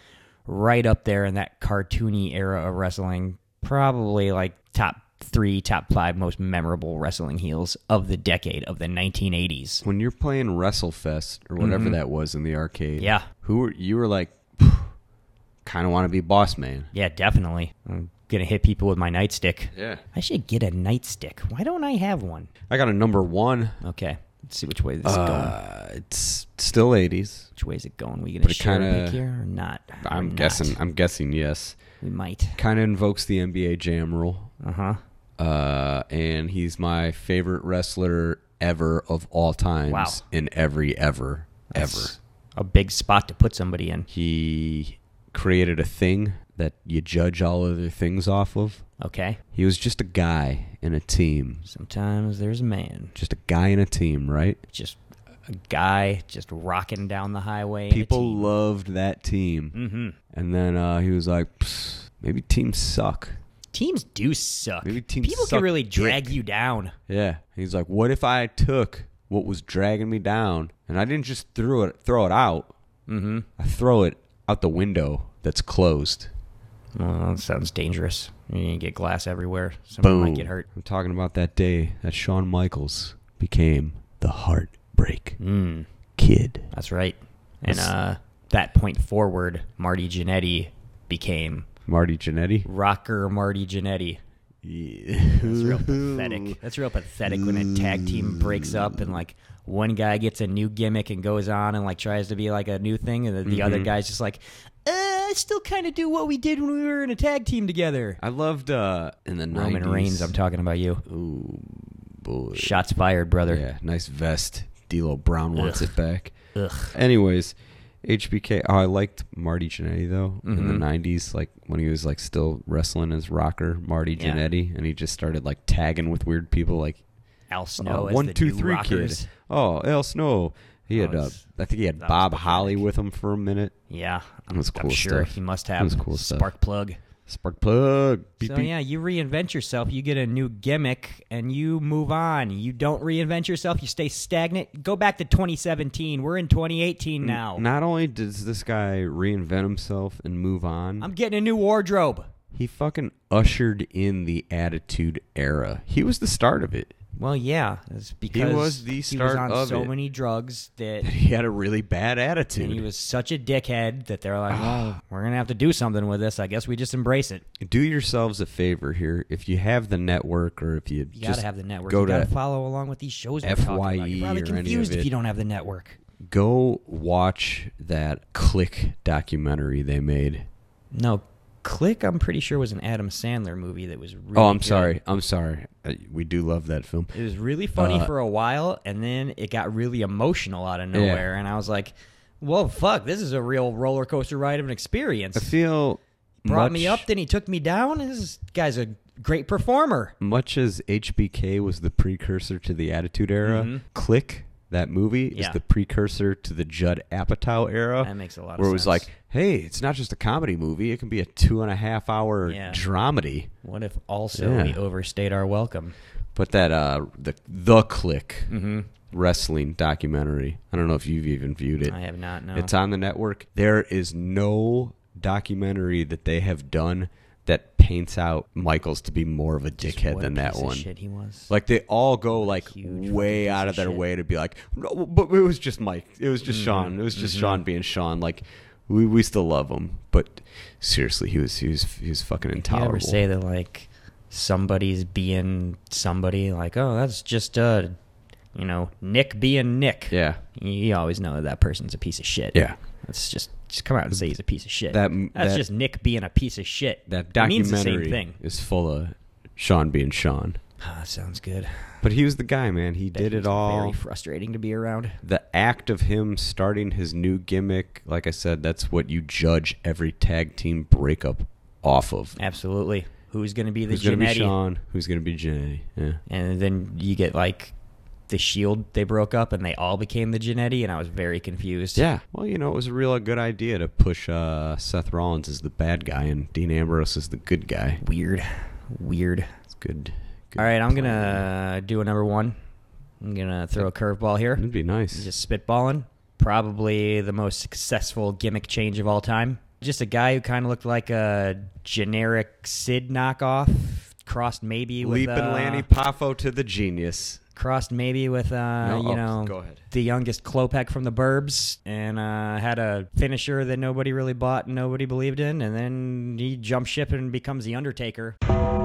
right up there in that cartoony era of wrestling. Probably like top three, top five most memorable wrestling heels of the decade of the nineteen eighties. When you're playing WrestleFest or whatever Mhm. that was in the arcade, Yeah. who were you were like, kind of want to be boss man. Yeah, definitely. I'm gonna hit people with my nightstick. Yeah. I should get a nightstick. Why don't I have one? I got a number one. Okay, let's see which way this is going. Uh, it's still eighties. Which way is it going? We gonna But it share a kinda- pick here or not? Or I'm not? guessing. I'm guessing yes. We might. Kind of invokes the N B A Jam rule. Uh-huh. Uh And he's my favorite wrestler ever of all times. Wow. In every ever That's ever. a big spot to put somebody in. He created a thing that you judge all other things off of. Okay. He was just a guy in a team. Sometimes there's a man. Just a guy in a team, right? Just a guy just rocking down the highway. in a People team. loved that team. Mm-hmm. And then uh, he was like, "Psst, maybe teams suck. Teams do suck. Maybe teams People suck can really drag dick." you down. Yeah. He's like, what if I took what was dragging me down and I didn't just throw it throw it out. Mm-hmm. I throw it out the window that's closed. Well, that sounds dangerous. You're going to get glass everywhere. Someone Boom. might get hurt. I'm talking about that day that Shawn Michaels became the Heartbreak Mm, Kid. that's right. And That's- uh, that point forward, Marty Jannetty became Marty Jannetty. Rocker Marty Jannetty. Yeah. That's real pathetic. That's real pathetic when a tag team breaks up and like one guy gets a new gimmick and goes on and like tries to be like a new thing, and the, the other Mhm. guy's just like, uh, I still kind of do what we did when we were in a tag team together. I loved uh, in the Roman nineties. Reigns, I'm talking about you. Ooh, boy. Shots fired, brother. Yeah, nice vest. D'Lo Brown wants Ugh. it back. Ugh. Anyways, H B K. Oh, I liked Marty Jannetty though in the Mhm. nineties, like when he was like still wrestling as Rocker Marty Yeah. Jannetty, and he just started like tagging with weird people, like Al Snow uh, as one, the two, new three Rockers. kid. Oh, Al Snow. He Oh, had, uh, it's- I think he had that was Bob pathetic. Holly with him for a minute. Yeah, That was I'm cool sure stuff. he must That have was cool stuff. spark plug. Spark plug. Beep, So beep. yeah, you reinvent yourself, you get a new gimmick, and you move on. You don't reinvent yourself, you stay stagnant. Go back to twenty seventeen. We're in twenty eighteen now. Not only does this guy reinvent himself and move on, I'm getting a new wardrobe. he fucking ushered in the Attitude Era. He was the start of it. Well, yeah, it's because was the he start was on of so it. many drugs that He had a really bad attitude. and he was such a dickhead that they're like, well, we're gonna have to do something with this. I guess we just embrace it. Do yourselves a favor here. If you have the network, or if you, You just gotta have the network. go you gotta to follow along with these shows. we're F talking Y E about. You're probably or any of confused if it. you don't have the network. go watch that Click documentary they made. No, Click, I'm pretty sure was an Adam Sandler movie that was really oh, I'm good. sorry. I'm sorry. Uh, We do love that film. It was really funny Uh, for a while, and then it got really emotional out of Yeah. nowhere, and I was like, well, fuck, this is a real roller coaster ride of an experience. I feel Brought much, me up, then he took me down. This guy's a great performer. much as H B K was the precursor to the Attitude Era. Mhm. Click, that movie, is Yeah. the precursor to the Judd Apatow era. That makes a lot of where it was sense. like, hey, it's not just a comedy movie; it can be a two and a half hour Yeah. dramedy. What if also Yeah. we overstayed our welcome? But that uh, the the Click Mm-hmm. wrestling documentary. I don't know if you've even viewed it. I have not, no. It's on the network. There is no documentary that they have done that paints out Michaels to be more of a Just dickhead what than a that piece of one. shit he was. Like they all go like Huge way fucking out piece of of their shit. way to be like, no, but it was just Mike. It was just Sean. It was just Sean being Sean. Like we we still love him, but seriously, he was he was he was fucking You intolerable. ever say that like somebody's being somebody, like, oh, that's just uh you know, Nick being Nick. Yeah. You, you always know that person's a piece of shit. Yeah. Let's just just come out and say he's a piece of shit. That- that's that- just Nick being a piece of shit. That It means the documentary same thing. is full of Sean being Sean. Ah, sounds good. But he was the guy, man. He Bet did he it was all. Very frustrating to be around. The act of him starting his new gimmick, like I said, that's what you judge every tag team breakup off of. Absolutely. Who's going to be the Who's going to be Jannetty? Sean? Who's going to be Jannetty? Yeah. And then you get like the Shield. They broke up and they all became the Jannetty, and I was very confused. Yeah. Well, you know, it was a real good idea to push uh, Seth Rollins as the bad guy and Dean Ambrose as the good guy. Weird. Weird. It's good. good All right, I'm plan. going to do a number one. I'm going to throw a curveball here. It'd be nice. Just spitballing. Probably the most successful gimmick change of all time. Just a guy who kind of looked like a generic Sid knockoff, crossed maybe with Leaping uh, Lanny Poffo to the genius. Crossed maybe with, uh, No, you oh, know, go ahead. the youngest Klopek from the Burbs, and uh, had a finisher that nobody really bought and nobody believed in, and then he jumps ship and becomes The Undertaker.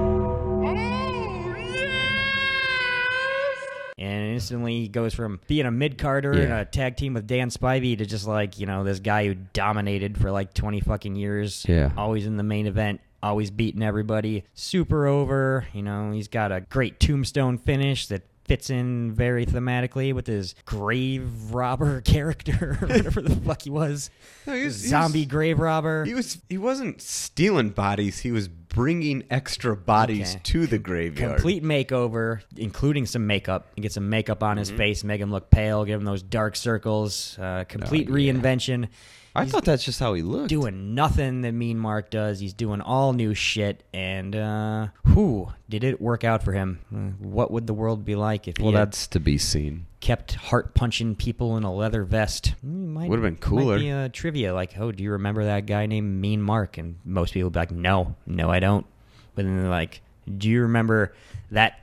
And instantly he goes from being a mid-carder in Yeah. a tag team with Dan Spivey to just like, you know, this guy who dominated for like twenty fucking years. Yeah. Always in the main event, always beating everybody. Super over. You know, he's got a great tombstone finish that fits in very thematically with his grave robber character, or whatever the fuck he was. No, he was- he Zombie was- grave robber. He was he wasn't stealing bodies. He was bringing extra bodies Okay. to the graveyard. Complete makeover, including some makeup. You get some makeup on Mm-hmm. his face, make him look pale, give him those dark circles. Uh, complete Oh, yeah. reinvention. I He's thought that's just how he looked. doing nothing that Mean Mark does. He's doing all new shit, and uh, whew, did it work out for him? Uh, What would the world be like if Well, he had that's to be seen. kept heart punching people in a leather vest? Mm, might- Would've been cooler. Might be a trivia like, oh, do you remember that guy named Mean Mark? And most people would be like, no, no, I don't. But then they're like, do you remember that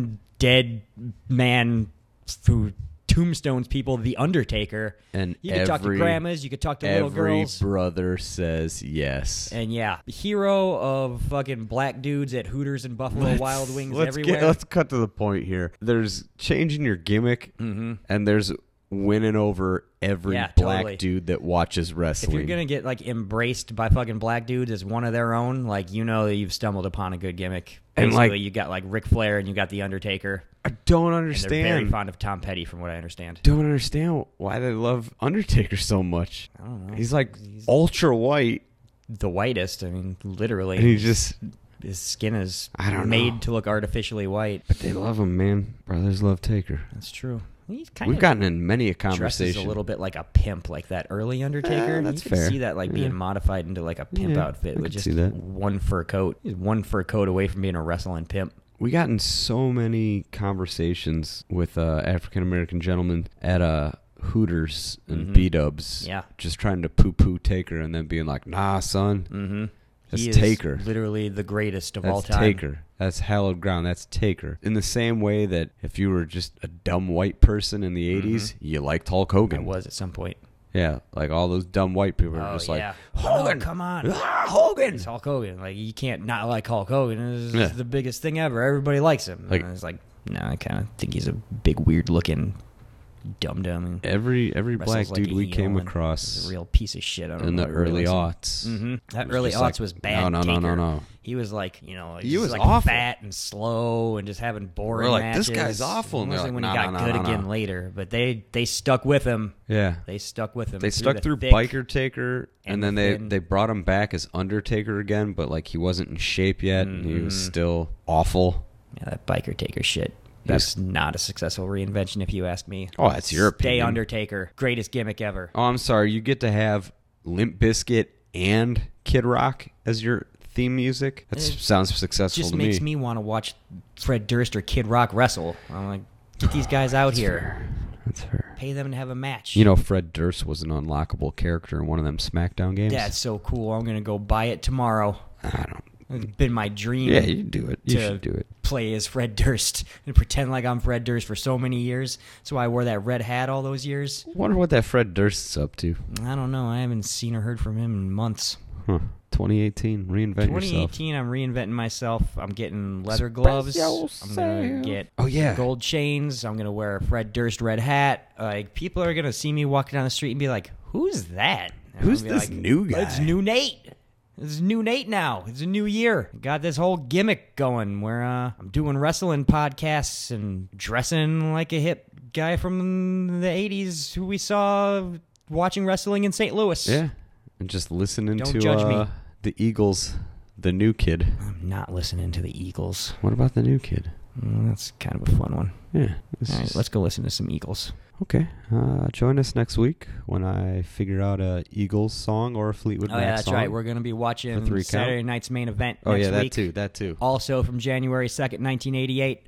undead man who tombstones people, The Undertaker? And you could talk to every- grandmas, you could talk to little Every girls. brother says yes. And yeah, hero of fucking black dudes at Hooters and Buffalo Let's- Wild Wings let's everywhere. Get, let's cut to the point here. There's changing your gimmick, Mm-hmm. and there's winning over every Yeah, black totally. dude that watches If wrestling. you're gonna get like embraced by fucking black dudes as one of their own, like you know that you've stumbled upon a good gimmick. And, Basically, like- you got like Ric Flair and you got The Undertaker. I don't And they're understand. very fond of Tom Petty, from what I understand. Don't understand why they love Undertaker so much. I don't know. He's like He's ultra white, the whitest. I mean, literally. and he just. his skin is I don't made know. to look artificially white. But they love him, man. Brothers love Taker. That's true. He's kind We've of gotten in many a dresses conversation. a little bit like a pimp, like that early Undertaker. Yeah, that's you can fair. see that like being Yeah. modified into like a pimp Yeah, outfit I with could just see that. one fur coat. He's one fur coat away from being a wrestling pimp. We got in so many conversations with uh, African American gentlemen at uh, Hooters and Mhm. B-dubs. Yeah. Just trying to poo-poo Taker and then being like, nah, son. Mm-hmm. That's he Taker. is literally the greatest of That's all time. Taker. That's hallowed ground. That's Taker. In the same way that if you were just a dumb white person in the eighties, you liked Hulk I Hogan. was at some point. Yeah, like all those dumb white people are Oh, just yeah. like, Hogan, Oh, come on. Ah, Hogan. It's Hulk Hogan. Like, you can't not like Hulk Hogan. It's Yeah. the biggest thing ever. Everybody likes him. Like- And it's like, no, I kind of think he's a big, weird-looking dum-dum. Every every Wrestles black like dude a we heel came and across is a real piece of shit. I don't in know the who really early likes him. aughts. Mm-hmm. That was early just aughts like, was bad. No, no, no, no, Taker. no. He was like, you know, He just was like awful. fat and slow and just having boring We're like, this matches. guy's awful. And they're Mostly like, when no, he got no, no, good no, again no. later, but they they stuck with him. Yeah. They stuck with him. They stuck the through thick. Biker Taker, and, and then the they, thin. they brought him back as Undertaker again, but like he wasn't in shape yet, and he was Mhm. still awful. Yeah, that Biker Taker shit. Yes. That's not a successful reinvention, if you ask me. Oh, that's your Stay opinion. Undertaker, greatest gimmick ever. Oh, I'm sorry. You get to have Limp Bizkit and Kid Rock as your theme music? That It sounds successful Just to makes me. me want to watch Fred Durst or Kid Rock wrestle. I'm like, get these guys out That's here. fair. That's fair. Pay them to have a match. You know, Fred Durst was an unlockable character in one of them SmackDown games. That's so cool. I'm gonna go buy it tomorrow. I don't. It's been my dream. Yeah, you do it. You to should do it. Play as Fred Durst and pretend like I'm Fred Durst for so many years. That's why I wore that red hat all those years. Wonder what that Fred Durst's up to. I don't know. I haven't seen or heard from him in months. Huh. twenty eighteen, reinvent twenty eighteen, yourself. I'm reinventing myself. I'm getting leather gloves. I'm gonna get Oh, yeah. gold chains. I'm gonna wear a Fred Durst red hat. Like, people are gonna see me walking down the street and be like, "Who's that? And Who's I'm gonna be this like, new guy?" It's new Nate. It's new Nate now. It's a new year. Got this whole gimmick going where uh, I'm doing wrestling podcasts and dressing like a hip guy from the eighties who we saw watching wrestling in Saint Louis. Yeah. And just listening Don't to judge me. uh, the Eagles, the new kid. I'm not listening to the Eagles. What about the new kid? Mm, that's kind of a fun one. Yeah. this All right, is- let's go listen to some Eagles. Okay. Uh, join us next week when I figure out a Eagles song or a Fleetwood Oh, Mac yeah, that's song. right. We're going to be The watching three count? Saturday night's main event Oh, next yeah, that week. too. That too. Also from January second, nineteen eighty-eight,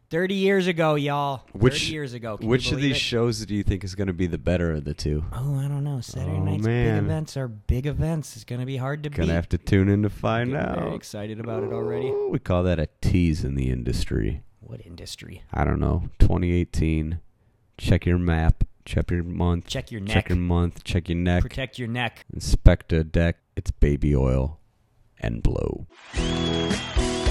thirty years ago, y'all. Which thirty years ago. Can which you of these believe it? shows do you think is going to be the better of the two? Oh, I don't know. Saturday Oh, night's man. big events are big events. It's going to be hard to Gonna beat. have to tune in to find Getting out. very excited about it already. We call that a tease in the industry. What industry? I don't know. twenty eighteen. Check your map. Check your month. Check your Check neck. your month. Check your neck. Protect your neck. Inspect a deck. It's baby oil and blow.